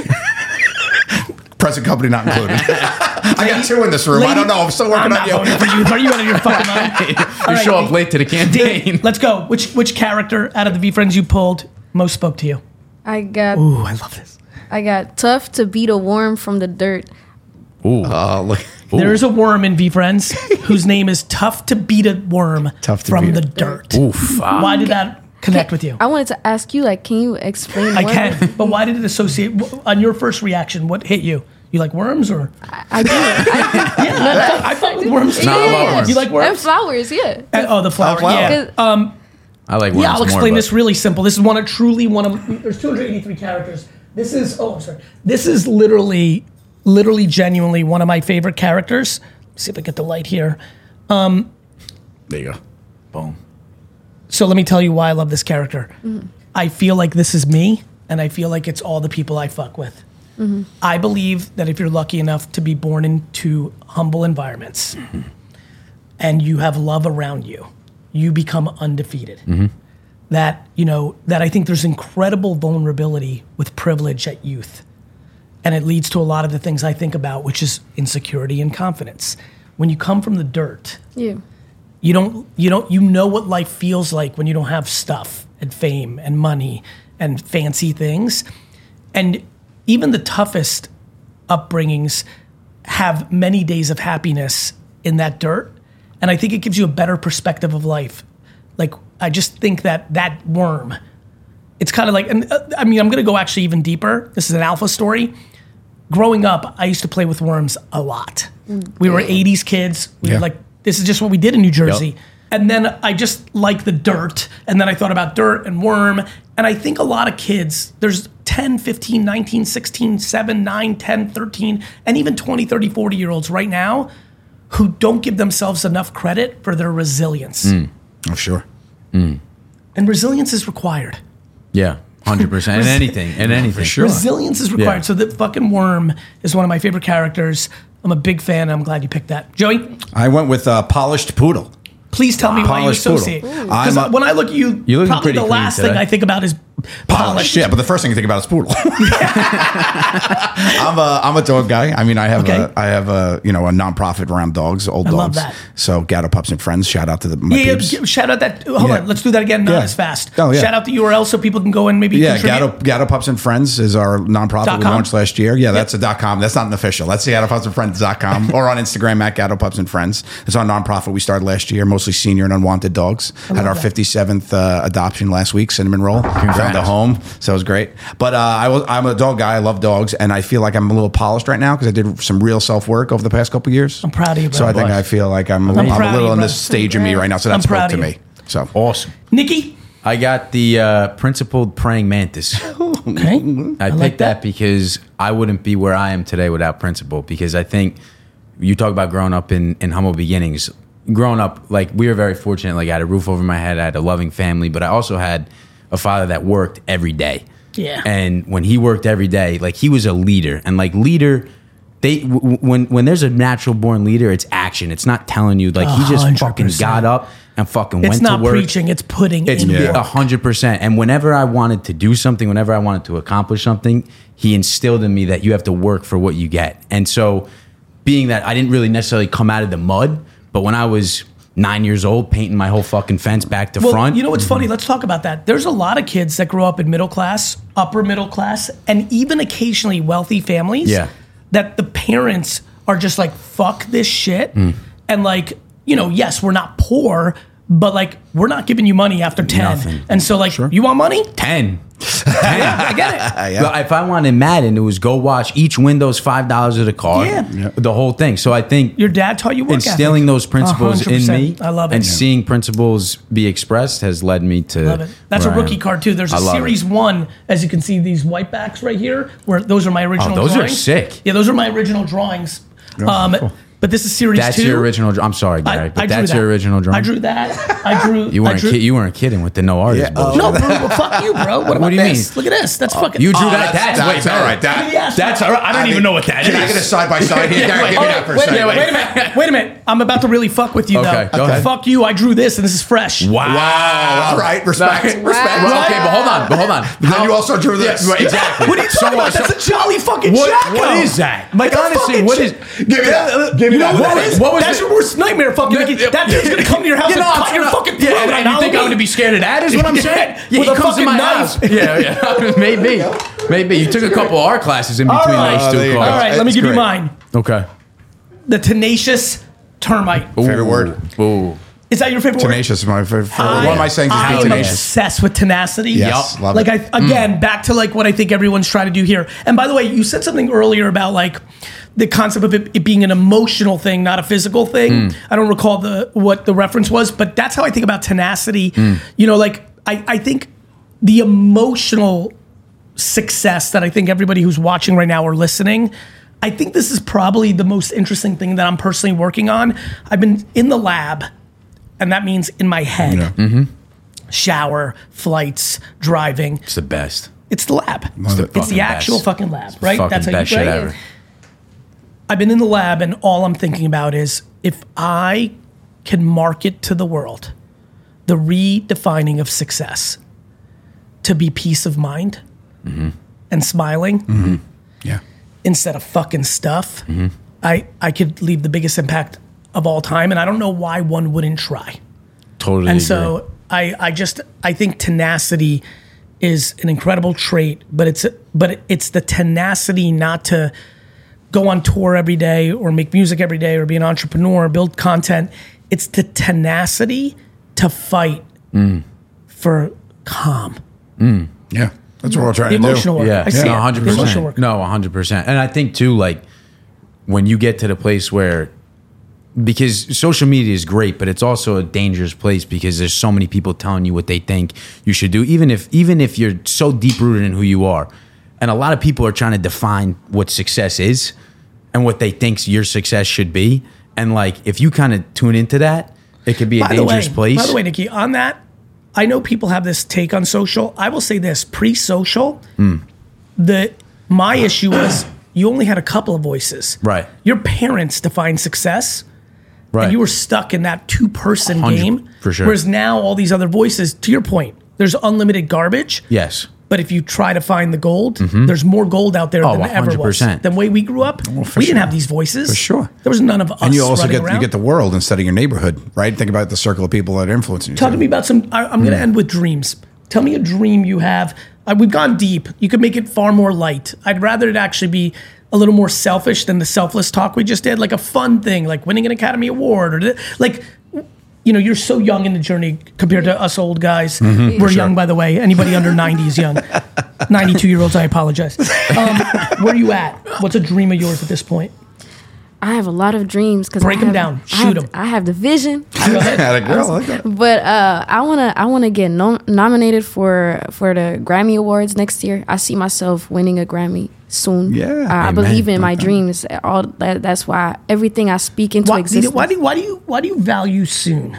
Present company not included. I got two in this room. I Lady- don't know. I'm still I'm working not on you. voting for you. Are you out of your fucking mind? You All right, show up late to the campaign. Dave, let's go. Which which character out of the V Friends you pulled most spoke to you? I got Ooh, I love this. I got tough to beat a worm from the dirt. Ooh. Oh, look. There is a worm in V Friends whose name is Tough to Beat a Worm Tough to from beat the a- dirt. Oof. Ah. Why did that connect with you? I wanted to ask you, like, can you explain? I worm? can, but why did it associate? wh- On your first reaction, what hit you? You like worms or? I do. I, Yeah, I, I fuck with worms. too. No, I love worms. You like and worms? flowers, yeah. And- oh, the flower. Oh, flower. Yeah. Um, I like worms yeah, I'll more, explain but- this really simple. This is one of truly one of. There's two hundred eighty-three characters. This is. Oh, I'm sorry. This is literally, literally, genuinely one of my favorite characters. Let's see if I get the light here. There you go. Boom. So let me tell you why I love this character. I feel like this is me, and I feel like it's all the people I fuck with. I believe that if you're lucky enough to be born into humble environments and you have love around you, you become undefeated. That, you know, that I think there's incredible vulnerability with privilege at youth. And it leads to a lot of the things I think about, which is insecurity and confidence. When you come from the dirt, Yeah. you don't you don't you know what life feels like when you don't have stuff and fame and money and fancy things. And even the toughest upbringings have many days of happiness in that dirt. And I think it gives you a better perspective of life. Like, I just think that that worm, it's kind of like, and uh, I mean, I'm going to go actually even deeper. This is an alpha story. Growing up, I used to play with worms a lot. We were eighties kids. We Yeah. were like, this is just what we did in New Jersey. And then I just like the dirt. And then I thought about dirt and worm. And I think a lot of kids, there's ten, fifteen, nineteen, sixteen, seven, nine, ten, thirteen, and even twenty, thirty, forty year olds right now who don't give themselves enough credit for their resilience. Oh, sure. And resilience is required. Yeah, hundred percent. And anything, and anything. sure. Resilience is required. Yeah. So the fucking worm is one of my favorite characters. I'm a big fan. I'm glad you picked that. Joey, I went with uh, Polished Poodle. please tell me why you Polished poodle. associate. Ooh. Because I'm a- when I look at you, You're looking probably pretty the clean last today. thing I think about is polished. Yeah, but the first thing you think about is poodle. I'm a I'm a dog guy. I mean, I have Okay. a I have a you know a nonprofit around dogs, old I dogs. love that. So Gatto Pups and Friends. Shout out to the my Yeah, peeps. yeah, shout out that. Hold Yeah. on, let's do that again. Not Yeah. as fast. Oh, yeah. Shout out the U R L so people can go and maybe Yeah, contribute. Gatto, Gatto Pups and Friends is our nonprofit Dot we com? launched last year. Yeah, that's a dot com. That's not an official. That's the Gatto Pups and Friends dot com or on Instagram at Gatto Pups and Friends. It's our nonprofit we started last year, mostly senior and unwanted dogs. Had our that. fifty-seventh uh, adoption last week, cinnamon roll. Congrats. Found a home, so it was great. But uh, I was, I'm a dog guy. I love dogs, and I feel like I'm a little polished right now because I did some real self work over the past couple of years. I'm proud of you, bro. So I think I feel like I'm, a little- I'm proud a of little you, in bro. this stage of me right now. So I'm that spoke proud to of you. me. So Awesome. Nikki. I got the uh, principled praying mantis. Okay. I, like picked that. that. because I wouldn't be where I am today without principle. Because I think you talk about growing up in, in humble beginnings. Growing up, like we were very fortunate. Like I had a roof over my head, I had a loving family, but I also had a father that worked every day. Yeah. And when he worked every day, like he was a leader, and like leader. They w- when when there's a natural born leader, it's action. It's not telling you like he just one hundred fucking percent. got up and fucking It's went not to work. preaching. It's putting It's in Yeah. work. a hundred percent. And whenever I wanted to do something, whenever I wanted to accomplish something, he instilled in me that you have to work for what you get. And so, being that I didn't really necessarily come out of the mud, but when I was nine years old, painting my whole fucking fence back to Well, front, you know what's funny? Let's talk about that. There's a lot of kids that grow up in middle class, upper middle class, and even occasionally wealthy families. Yeah. That the parents are just like, fuck this shit. Mm. And like, you know, yes, we're not poor, but like, we're not giving you money after ten. Nothing. And so, like, you want money? ten. Yeah, I get it. yeah. But if I wanted Madden, it was go watch each window's five dollars of the car, Yeah. Yeah. the whole thing. So I think Your dad taught you work instilling ethic. those principles one hundred in percent. me I love it. and Yeah. seeing principles be expressed has led me to Love it. That's a where I rookie am. card too. There's a I love series it. one, as you can see, these white backs right here, where those are my original Oh, those are drawings. sick. Yeah, those are my original drawings. Um, But this is series That's two. your original. dr- I'm sorry, I, Gary, but I drew that's that. your original drawing. I drew that. I drew. You I weren't drew, ki- you weren't kidding with the no artist Yeah, bullshit. No, bro, well, fuck you, bro. What about do you this? mean? Look at this. That's fucking. You drew Oh, that. That's, that's- way that's better. all right. That- Yes. That's all right. I don't I even mean, know what that Can I get a is. side by side here? Gary, give me that for a wait, second. wait, wait a minute. Wait a minute. I'm about to really fuck with you, Okay, though. go ahead. Fuck you. I drew this, and this is fresh. Wow. Wow. All right. Respect. Respect. Well, okay, but hold on. But hold on. Then you also drew this. Yeah, right, exactly. What are you So talking what- about? That's a jolly fucking What, Jacko. what is that? Like, That's a honestly, fucking what j- is. Give me that. Give me You know that. what it is? What was That's it? your worst nightmare, fucking Nicky. That dude's gonna come to your house You know, and I'm cut your trying to- fucking throat. Yeah, and on you think I'm Halloween. going to be scared of that? Is what I'm Yeah, saying? with he a comes to fucking my knife. house. Yeah, yeah. Maybe, maybe you took a couple art classes in between right. those Oh, two there you go. cards. All right, let me It's give you great. mine. Okay. The tenacious termite. Favorite word. Ooh. Is that your favorite word? Tenacious is my favorite. One of my sayings is I be am tenacious. obsessed with tenacity. Yes, Yup. love like it. I again back to like what I think everyone's trying to do here. And by the way, you said something earlier about like the concept of it, it being an emotional thing, not a physical thing. I don't recall the what the reference was, but that's how I think about tenacity. You know, like I, I think the emotional success that I think everybody who's watching right now or listening, I think this is probably the most interesting thing that I'm personally working on. I've been in the lab, and that means in my head. Yeah. Shower, flights, driving. It's the best. It's the lab. Love it. It's the Fucking actual best. fucking lab, right? Fucking That's how best you shit right? ever. I've been in the lab, and all I'm thinking about is if I can market to the world the redefining of success to be peace of mind and smiling Yeah. instead of fucking stuff, Mm-hmm. I, I could leave the biggest impact of all time. And I don't know why one wouldn't try. Totally. And agree. so I, I just I think tenacity is an incredible trait, but it's but it's the tenacity not to go on tour every day or make music every day or be an entrepreneur or build content. It's the tenacity to fight for calm. Yeah. That's what we're trying The to do. emotional work. Yeah, I see no, it. one hundred The emotional work. percent. No, one hundred percent. And I think too, like when you get to the place where, because social media is great, but it's also a dangerous place because there's so many people telling you what they think you should do, even if even if you're so deep rooted in who you are. And a lot of people are trying to define what success is and what they think your success should be. And like if you kind of tune into that, it could be a By the dangerous way, place. By the way, Nikki, on that, I know people have this take on social. I will say this: pre-social, Hmm. the my issue was you only had a couple of voices. Right. Your parents defined success. right. And you were stuck in that two-person one hundred game. for sure. Whereas now all these other voices, to your point, there's unlimited garbage. yes. But if you try to find the gold, there's more gold out there Oh, than there ever was. one hundred percent. The way we grew up, for we didn't sure. have these voices. For sure. There was none of us And you also running get around. you get the world instead of your neighborhood, right? Think about the circle of people that are influencing you. Talk to me about some. I, I'm going to end with dreams. Tell me a dream you have. Uh, we've gone deep. You could make it far more light. I'd rather it actually be a little more selfish than the selfless talk we just did. Like a fun thing, like winning an Academy Award, or th- like, you know, you're so young in the journey compared to us old guys. Mm-hmm. We're young, by the way. Anybody under ninety is young. ninety-two year olds, I apologize. Um, where are you at? What's a dream of yours at this point? I have a lot of dreams because Break I 'em have, down. I Shoot have- 'em. I have the vision. Go ahead. Had a girl, I like that. But uh, I wanna I wanna get nom- nominated for for the Grammy Awards next year. I see myself winning a Grammy soon. Yeah. uh, I Amen. believe in my Okay. dreams. All that, that's why everything I speak into Why, existence why, do you, why do you why do you value soon?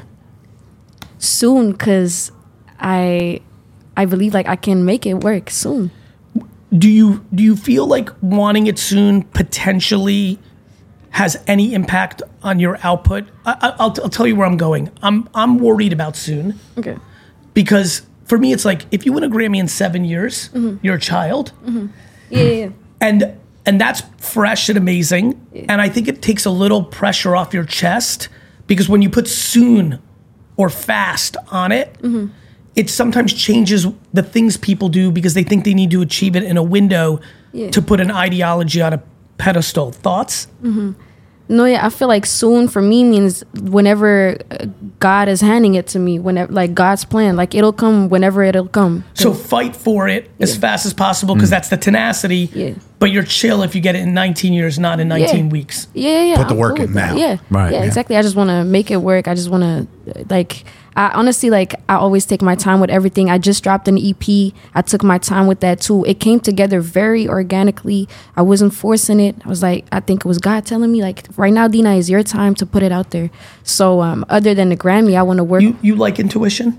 soon because I I believe like I can make it work soon. Do you do you feel like wanting it soon potentially has any impact on your output? I, I, I'll, I'll tell you where I'm going. I'm I'm worried about soon Okay. because for me it's like if you win a Grammy in seven years, you're a child, Yeah. yeah, yeah. and and that's fresh and amazing. And I think it takes a little pressure off your chest because when you put soon or fast on it, it sometimes changes the things people do because they think they need to achieve it in a window Yeah. to put an ideology on a pedestal. Thoughts? No, yeah, I feel like soon for me means whenever uh, God is handing it to me, whenever like God's plan, like it'll come whenever it'll come. So fight for it as fast as possible because that's the tenacity. Yeah. But you're chill if you get it in nineteen years, not in nineteen Yeah. weeks. Yeah, yeah. Put the I'm work cool in with that. now. Yeah, Right, Yeah, yeah. exactly. I just want to make it work. I just want to, like, I honestly, like, I always take my time with everything. I just dropped an E P. I took my time with that too. It came together very organically. I wasn't forcing it. I was like, I think it was God telling me, like, right now, Dina, is your time to put it out there. So, um, other than the Grammy, I want to work. You you like intuition?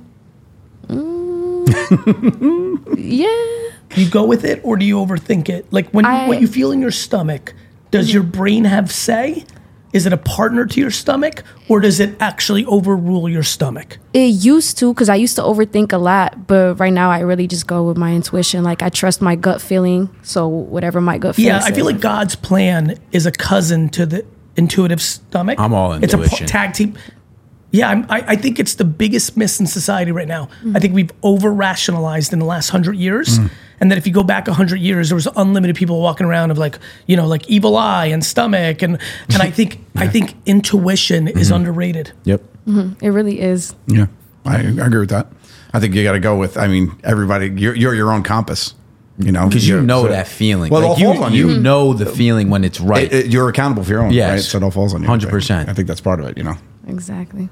yeah. You go with it or do you overthink it? Like when you, I- what you feel in your stomach, does your brain have say? Is it a partner to your stomach or does it actually overrule your stomach? It used to, because I used to overthink a lot, but right now I really just go with my intuition. Like I trust my gut feeling, so whatever my gut feeling. Yeah, I feel like God's plan is a cousin to the intuitive stomach. I'm all It's a intuition. pa- tag team. Yeah, I'm, I, I think it's the biggest miss in society right now. Mm. I think we've over rationalized in the last hundred years. Mm. And that if you go back a hundred years, there was unlimited people walking around of like, you know, like evil eye and stomach. And, and I think, I think intuition is Mm-hmm. underrated. Yep. it really is. Yeah, I, I agree with that. I think you got to go with. I mean, everybody, you're, you're your own compass. You know, Because you You're- know so- that feeling. Well, it like all you, falls on you you. know the feeling when it's right. It- it- you're accountable for your own. Yes. Right? So it all falls on you. one hundred percent. I think that's part of it. You know. Exactly.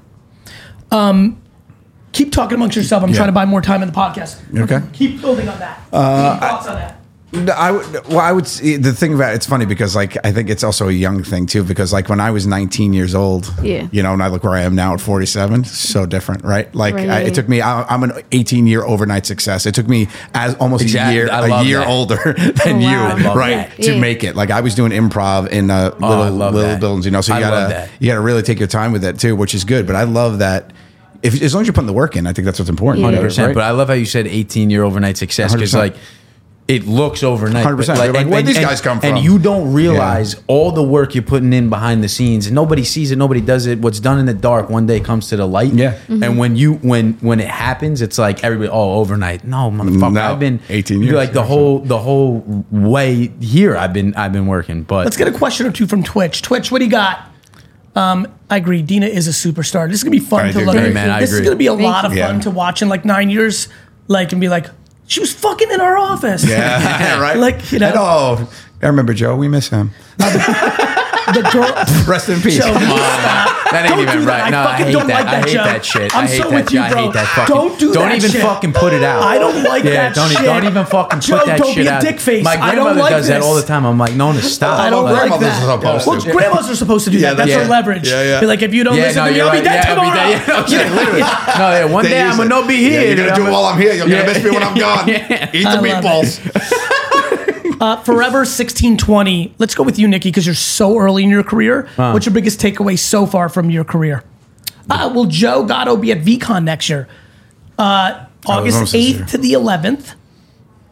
Keep talking amongst yourself. I'm Yeah. trying to buy more time in the podcast. Okay. Keep building on that. Uh, thoughts on that? No, I would, well, I would see the thing about it's funny because like I think it's also a young thing too because like when I was nineteen years old, Yeah. you know, and I look where I am now at forty-seven, so different, right? Like Right. I, it took me, I, I'm an eighteen year overnight success. It took me as almost Exactly. a year, I a love year that. older than Oh, you, wow. I love right, that. to Yeah. make it. Like I was doing improv in uh, Oh, I little love little that. buildings, you know. So you I love gotta that. you gotta really take your time with it too, which is good. But I love that. If as long as you're putting the work in, I think that's what's important. Yeah. one hundred percent. right? But I love how you said eighteen year overnight success because one hundred like percent. it looks overnight. one hundred percent. but, You're like, where'd these guys come from? And you don't realize all the work you're putting in behind the scenes. And nobody sees it. Nobody does it. What's done in the dark one day comes to the light. Yeah. Mm-hmm. And when you when when it happens, it's like everybody. Oh, overnight. No, motherfucker. No, I've been eighteen years. Like the whole the whole way here. I've been I've been working. But Let's get a question or two from Twitch. Twitch, what do you got? Um, I agree. Dina is a superstar. This is gonna be fun I to do look agree, at. man, I This is agree. gonna be a Thank lot of you. fun Yeah. to watch in like nine years, like and be like, she was fucking in our office. Yeah, right. Like, you know. And, oh, I remember Joe. We miss him. The girl. Rest in peace. Joe, you stop. That ain't Don't even do that. right. I No, I fucking hate don't that. like I that, hate Joe. that shit. I'm I hate so that with you, shit. bro. I hate that fucking. Don't do Don't that even shit. fucking put it out. I don't like yeah, that don't, shit. Don't even fucking put Joe, that don't shit be a out. dick face. My I don't grandmother like does that this. all the time. I'm like, Nona, stop. I don't Well, like grandmothers that. are supposed Well, to. grandmas are supposed to do Yeah, that. That's yeah. our leverage. Yeah, yeah. Be like, if you don't Yeah, listen no, to me, you're I'll be right. dead Yeah, I'll be tomorrow. dead. Yeah, no, yeah, literally. No, yeah, one They day use I'm gonna it. not be Yeah, here. you're gonna dude. do it I'm while I'm here. You're Yeah. gonna miss me when I'm gone. Yeah. Eat the I love meatballs. Uh, Forever sixteen twenty. Let's go with you, Nikki, because you're so early in your career. What's your biggest takeaway so far from your career? Uh, will Joe Gatto be at VCon next year? Uh, Oh, August this year. eighth to the eleventh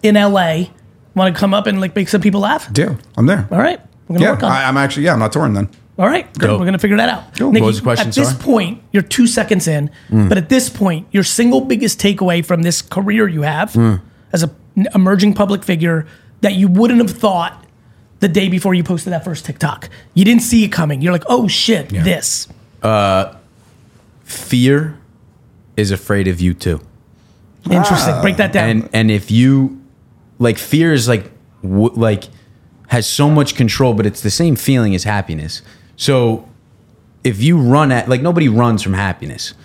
in L A. Want to come up and like make some people laugh? Deal. I'm there. All right. We're gonna Yeah, work on it. I, I'm actually. Yeah, I'm not touring then. All right, good. Dope. We're gonna figure that out. Cool. Nikki, What was the question, at this sorry? point, you're two seconds in, Mm. but at this point, your single biggest takeaway from this career you have Mm. as a n- emerging public figure that you wouldn't have thought the day before you posted that first TikTok. You didn't see it coming. You're like, oh shit, this. Fear is afraid of you too. Interesting. Break that down. And and if you like, fear is like w- like has so much control, but it's the same feeling as happiness. So if you run at like nobody runs from happiness.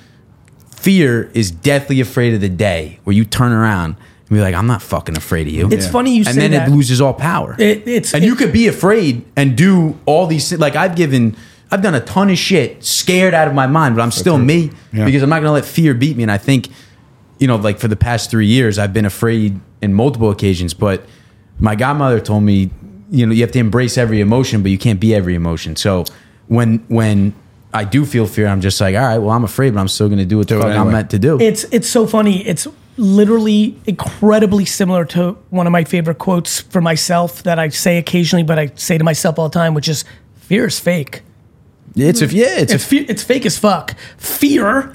Fear is deathly afraid of the day where you turn around and be like, I'm not fucking afraid of you. It's funny you and say then that. it loses all power. It- it's- and it- you could be afraid and do all these thi- like I've given I've done a ton of shit scared out of my mind, but I'm still me Yeah. because I'm not gonna let fear beat me. And I think, you know, like for the past three years, I've been afraid in multiple occasions. But my godmother told me, you know, you have to embrace every emotion, but you can't be every emotion. So when when I do feel fear, I'm just like, all right, well, I'm afraid, but I'm still gonna do what the Do it fuck I'm anyway. meant to do. It's it's so funny. It's literally incredibly similar to one of my favorite quotes for myself that I say occasionally, but I say to myself all the time, which is fear is fake. It's if yeah, it's It's, a fe- it's fake as fuck. Fear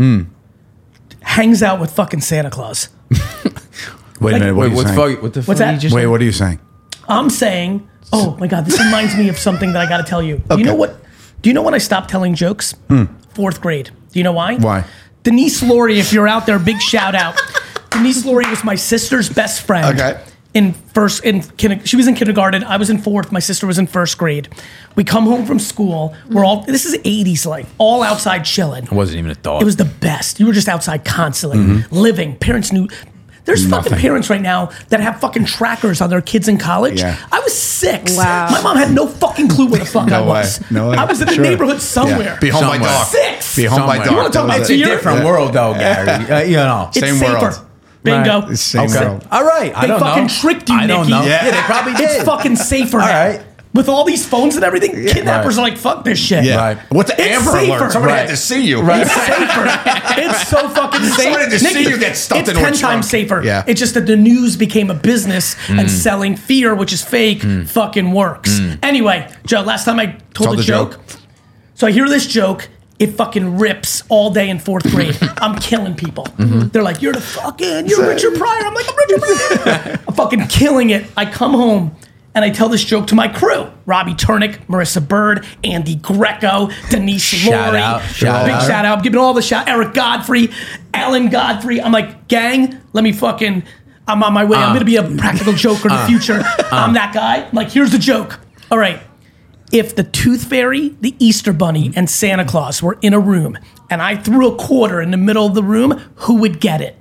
hangs out with fucking Santa Claus. Wait a minute. What wait, are you what the saying? fuck? What the fuck? What's did that? you just Wait, say? what are you saying? I'm saying, oh my God, this reminds me of something that I got to tell you. Do you know what? Do you know when I stopped telling jokes? Fourth grade. Do you know why? Why? Denise Laurie, if you're out there, big shout out. Denise Laurie was my sister's best friend. Okay. In first, in kinder, she was in kindergarten. I was in fourth. My sister was in first grade. We come home from school. We're all. This is eighties life. All outside chilling. I wasn't even a thought. It was the best. You were just outside constantly living. Parents knew. There's fucking Nothing. parents right now that have fucking trackers on their kids in college. Yeah. I was six. Wow. My mom had no fucking clue where the fuck I No way. was. No way. I was in the Sure. neighborhood somewhere. Yeah. Be home by Somewhere. dark. Six. Be home by Somewhere. dark. You wanna talk That about was it's a it. fear? different Yeah. world, though, Gary. Uh, you know. It's Same safer. world. Bingo. Right. It's same Okay. world. All right. I They don't fucking know. tricked you, I don't Nikki. know. Yeah. Yeah, they probably did. It's fucking safer All now. right. With all these phones and everything, kidnappers Right. are like, fuck this shit. Yeah. Right. What's the It's Amber safer. Alert? Somebody Right. had to see you. It's safer. It's so fucking safe. Somebody to see Nikki, you get stuffed it's into a ten trunk. times safer. Yeah. It's just that the news became a business and selling fear, which is fake, fucking works. Anyway, Joe, last time I told Tell a the joke. joke. So I hear this joke. It fucking rips all day in fourth grade. I'm killing people. They're like, you're the fucking, you're Richard Pryor. I'm like, I'm Richard Pryor. I'm fucking killing it. I come home and I tell this joke to my crew. Robbie Turnick, Marissa Bird, Andy Greco, Denise Shout Laurie. out, shout Big out. shout out. I'm giving all the shout. Eric Godfrey, Alan Godfrey. I'm like, gang, let me fucking, I'm on my way. I'm going to be a practical joker in the future. I'm that guy. I'm like, here's the joke. All right. If the Tooth Fairy, the Easter Bunny, and Santa Claus were in a room and I threw a quarter in the middle of the room, who would get it?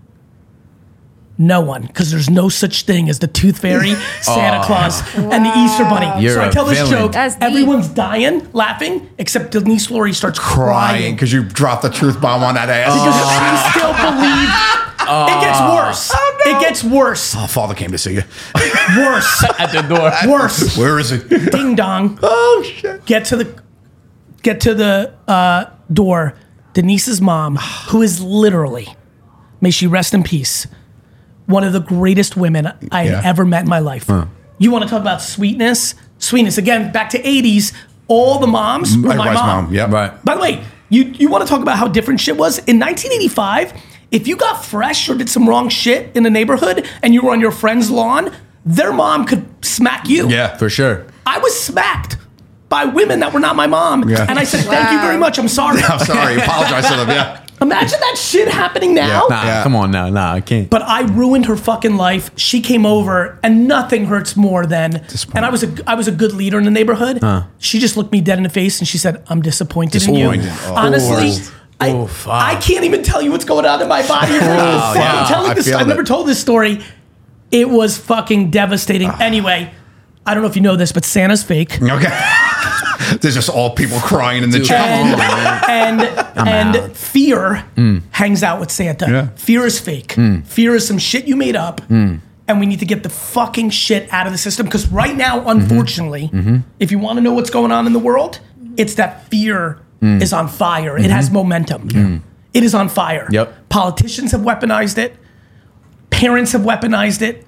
No one, because there's no such thing as the Tooth Fairy, Santa Claus, and the Easter Bunny. You're so I a tell this villain. joke, That's deep. everyone's dying, laughing, except Denise Laurie starts Crying crying. because you dropped the truth bomb on that ass. Because she still believed. It gets worse. It gets worse. Oh, father came to see you. Worse. At the door. Worse. Where is it? Ding dong. Oh shit! Get to the get to the uh, door. Denise's mom, who is literally, may she rest in peace, one of the greatest women I Yeah. had ever met in my life. You want to talk about sweetness? Sweetness. Again, back to eighties. All the moms were my Everybody's mom. mom. Yep. Right. By the way, you, you want to talk about how different shit was? In nineteen eighty-five, if you got fresh or did some wrong shit in the neighborhood and you were on your friend's lawn, their mom could smack you. Yeah. For sure. I was smacked by women that were not my mom. Yeah. And I said, thank you Wow. very much. I'm sorry. I'm sorry. Apologize to them. Yeah. Imagine that shit happening now. Nah, Yeah. come on now. Nah, I can't. But I ruined her fucking life. She came over, and nothing hurts more than. And I was a I was a good leader in the neighborhood. She just looked me dead in the face and she said, "I'm disappointed, in you." Disappointed. Oh. Honestly, I, Oh, fuck. I can't even tell you what's going on in my body. I'm yeah. telling I this. feel I've never that. told this story. It was fucking devastating. Anyway, I don't know if you know this, but Santa's fake. Okay. There's just all people crying in the Dude, chat. come on. and and out. fear hangs out with Santa. Yeah. Fear is fake. Fear is some shit you made up, and we need to get the fucking shit out of the system. Because right now, unfortunately, if you want to know what's going on in the world, it's that fear is on fire. It has momentum. It is on fire. Yep. Politicians have weaponized it. Parents have weaponized it.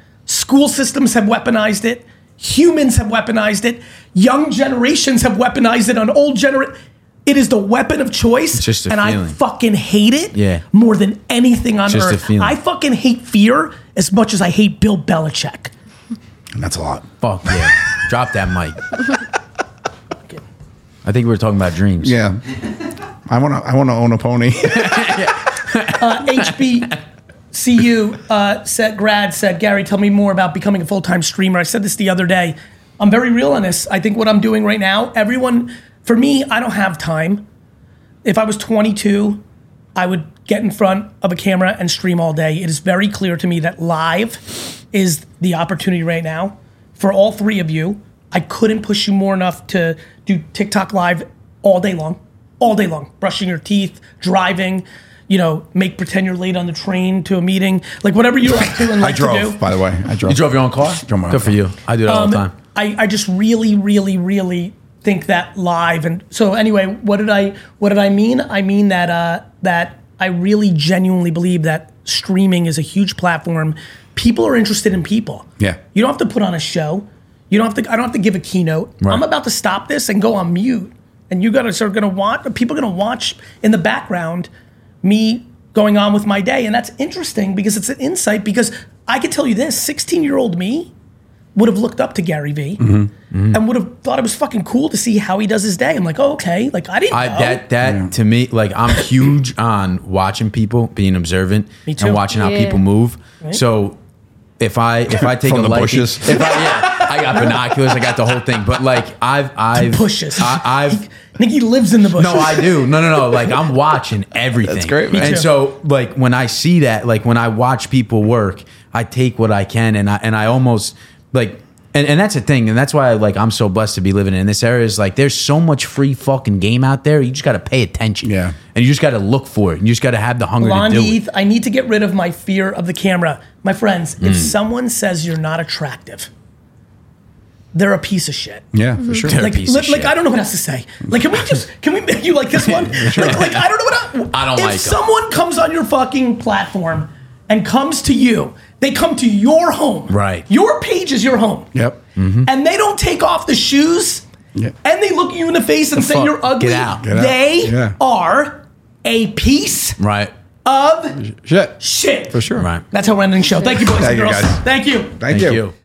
School systems have weaponized it. Humans have weaponized it. Young generations have weaponized it on old generations. It is the weapon of choice, It's just a and feeling. I fucking hate it Yeah. more than anything on Just a earth. feeling. I fucking hate fear as much as I hate Bill Belichick. And that's a lot. Fuck yeah. Drop that mic. I think we were talking about dreams. Yeah. I want to. I want to own a pony. Uh, H B C U uh, said, grad said, Gary, tell me more about becoming a full-time streamer. I said this the other day. I'm very real on this. I think what I'm doing right now, everyone, for me, I don't have time. If I was twenty-two, I would get in front of a camera and stream all day. It is very clear to me that live is the opportunity right now for all three of you. I couldn't push you more enough to do TikTok live all day long, all day long, brushing your teeth, driving, you know, make pretend you're late on the train to a meeting, like whatever you're up to and I like to do. drove, by the way. I drove. You drove your own car? Drove my own Good for car. you. I do that all the time. I, I just really, really, really think that live. And so anyway, what did I what did I mean? I mean that uh, that I really genuinely believe that streaming is a huge platform. People are interested in people. Yeah. You don't have to put on a show. You don't have to I don't have to give a keynote. Right. I'm about to stop this and go on mute. And you gotta start gonna watch people are gonna watch in the background me going on with my day. And that's interesting because it's an insight, because I can tell you this, sixteen year old me would have looked up to Gary Vee Mm-hmm. Mm-hmm. and would have thought it was fucking cool to see how he does his day. I'm like, oh, okay. Like, I didn't I, know. that that to me, like, I'm huge on watching people, being observant, Me too. and watching how Yeah. people move. So if I if I take From a the liking- bushes. if I, yeah, I got binoculars, I got the whole thing. But like I've I've Pushes. I, I've I think he lives in the bushes. no, I do. No, no, no. Like I'm watching everything. That's great, man. Me And too. so, like when I see that, like when I watch people work, I take what I can, and I and I almost like, and, and that's the thing, and that's why like I'm so blessed to be living in this area. Is like there's so much free fucking game out there. You just got to pay attention. Yeah. and you just got to look for it. And you just got to have the hunger Blondie, to do it. Heath, I need to get rid of my fear of the camera. My friends, Mm. if someone says you're not attractive, they're a piece of shit. Yeah, for sure. They're a Like, piece of li- like shit. I don't know what else to say. Like, can we just can we make you like this one? Like, like I don't know what. I, I don't if like 'em. someone comes on your fucking platform and comes to you, they come to your home. Right. Your page is your home. Yep. And they don't take off the shoes. Yeah. And they look you in the face and say fuck? you're ugly. Get out. Get out. They Yeah. are a piece Right, of Shit. shit. For sure. right. That's how we're ending the show. Thank you, boys Thank and you, girls. guys. Thank you. Thank, Thank you. you.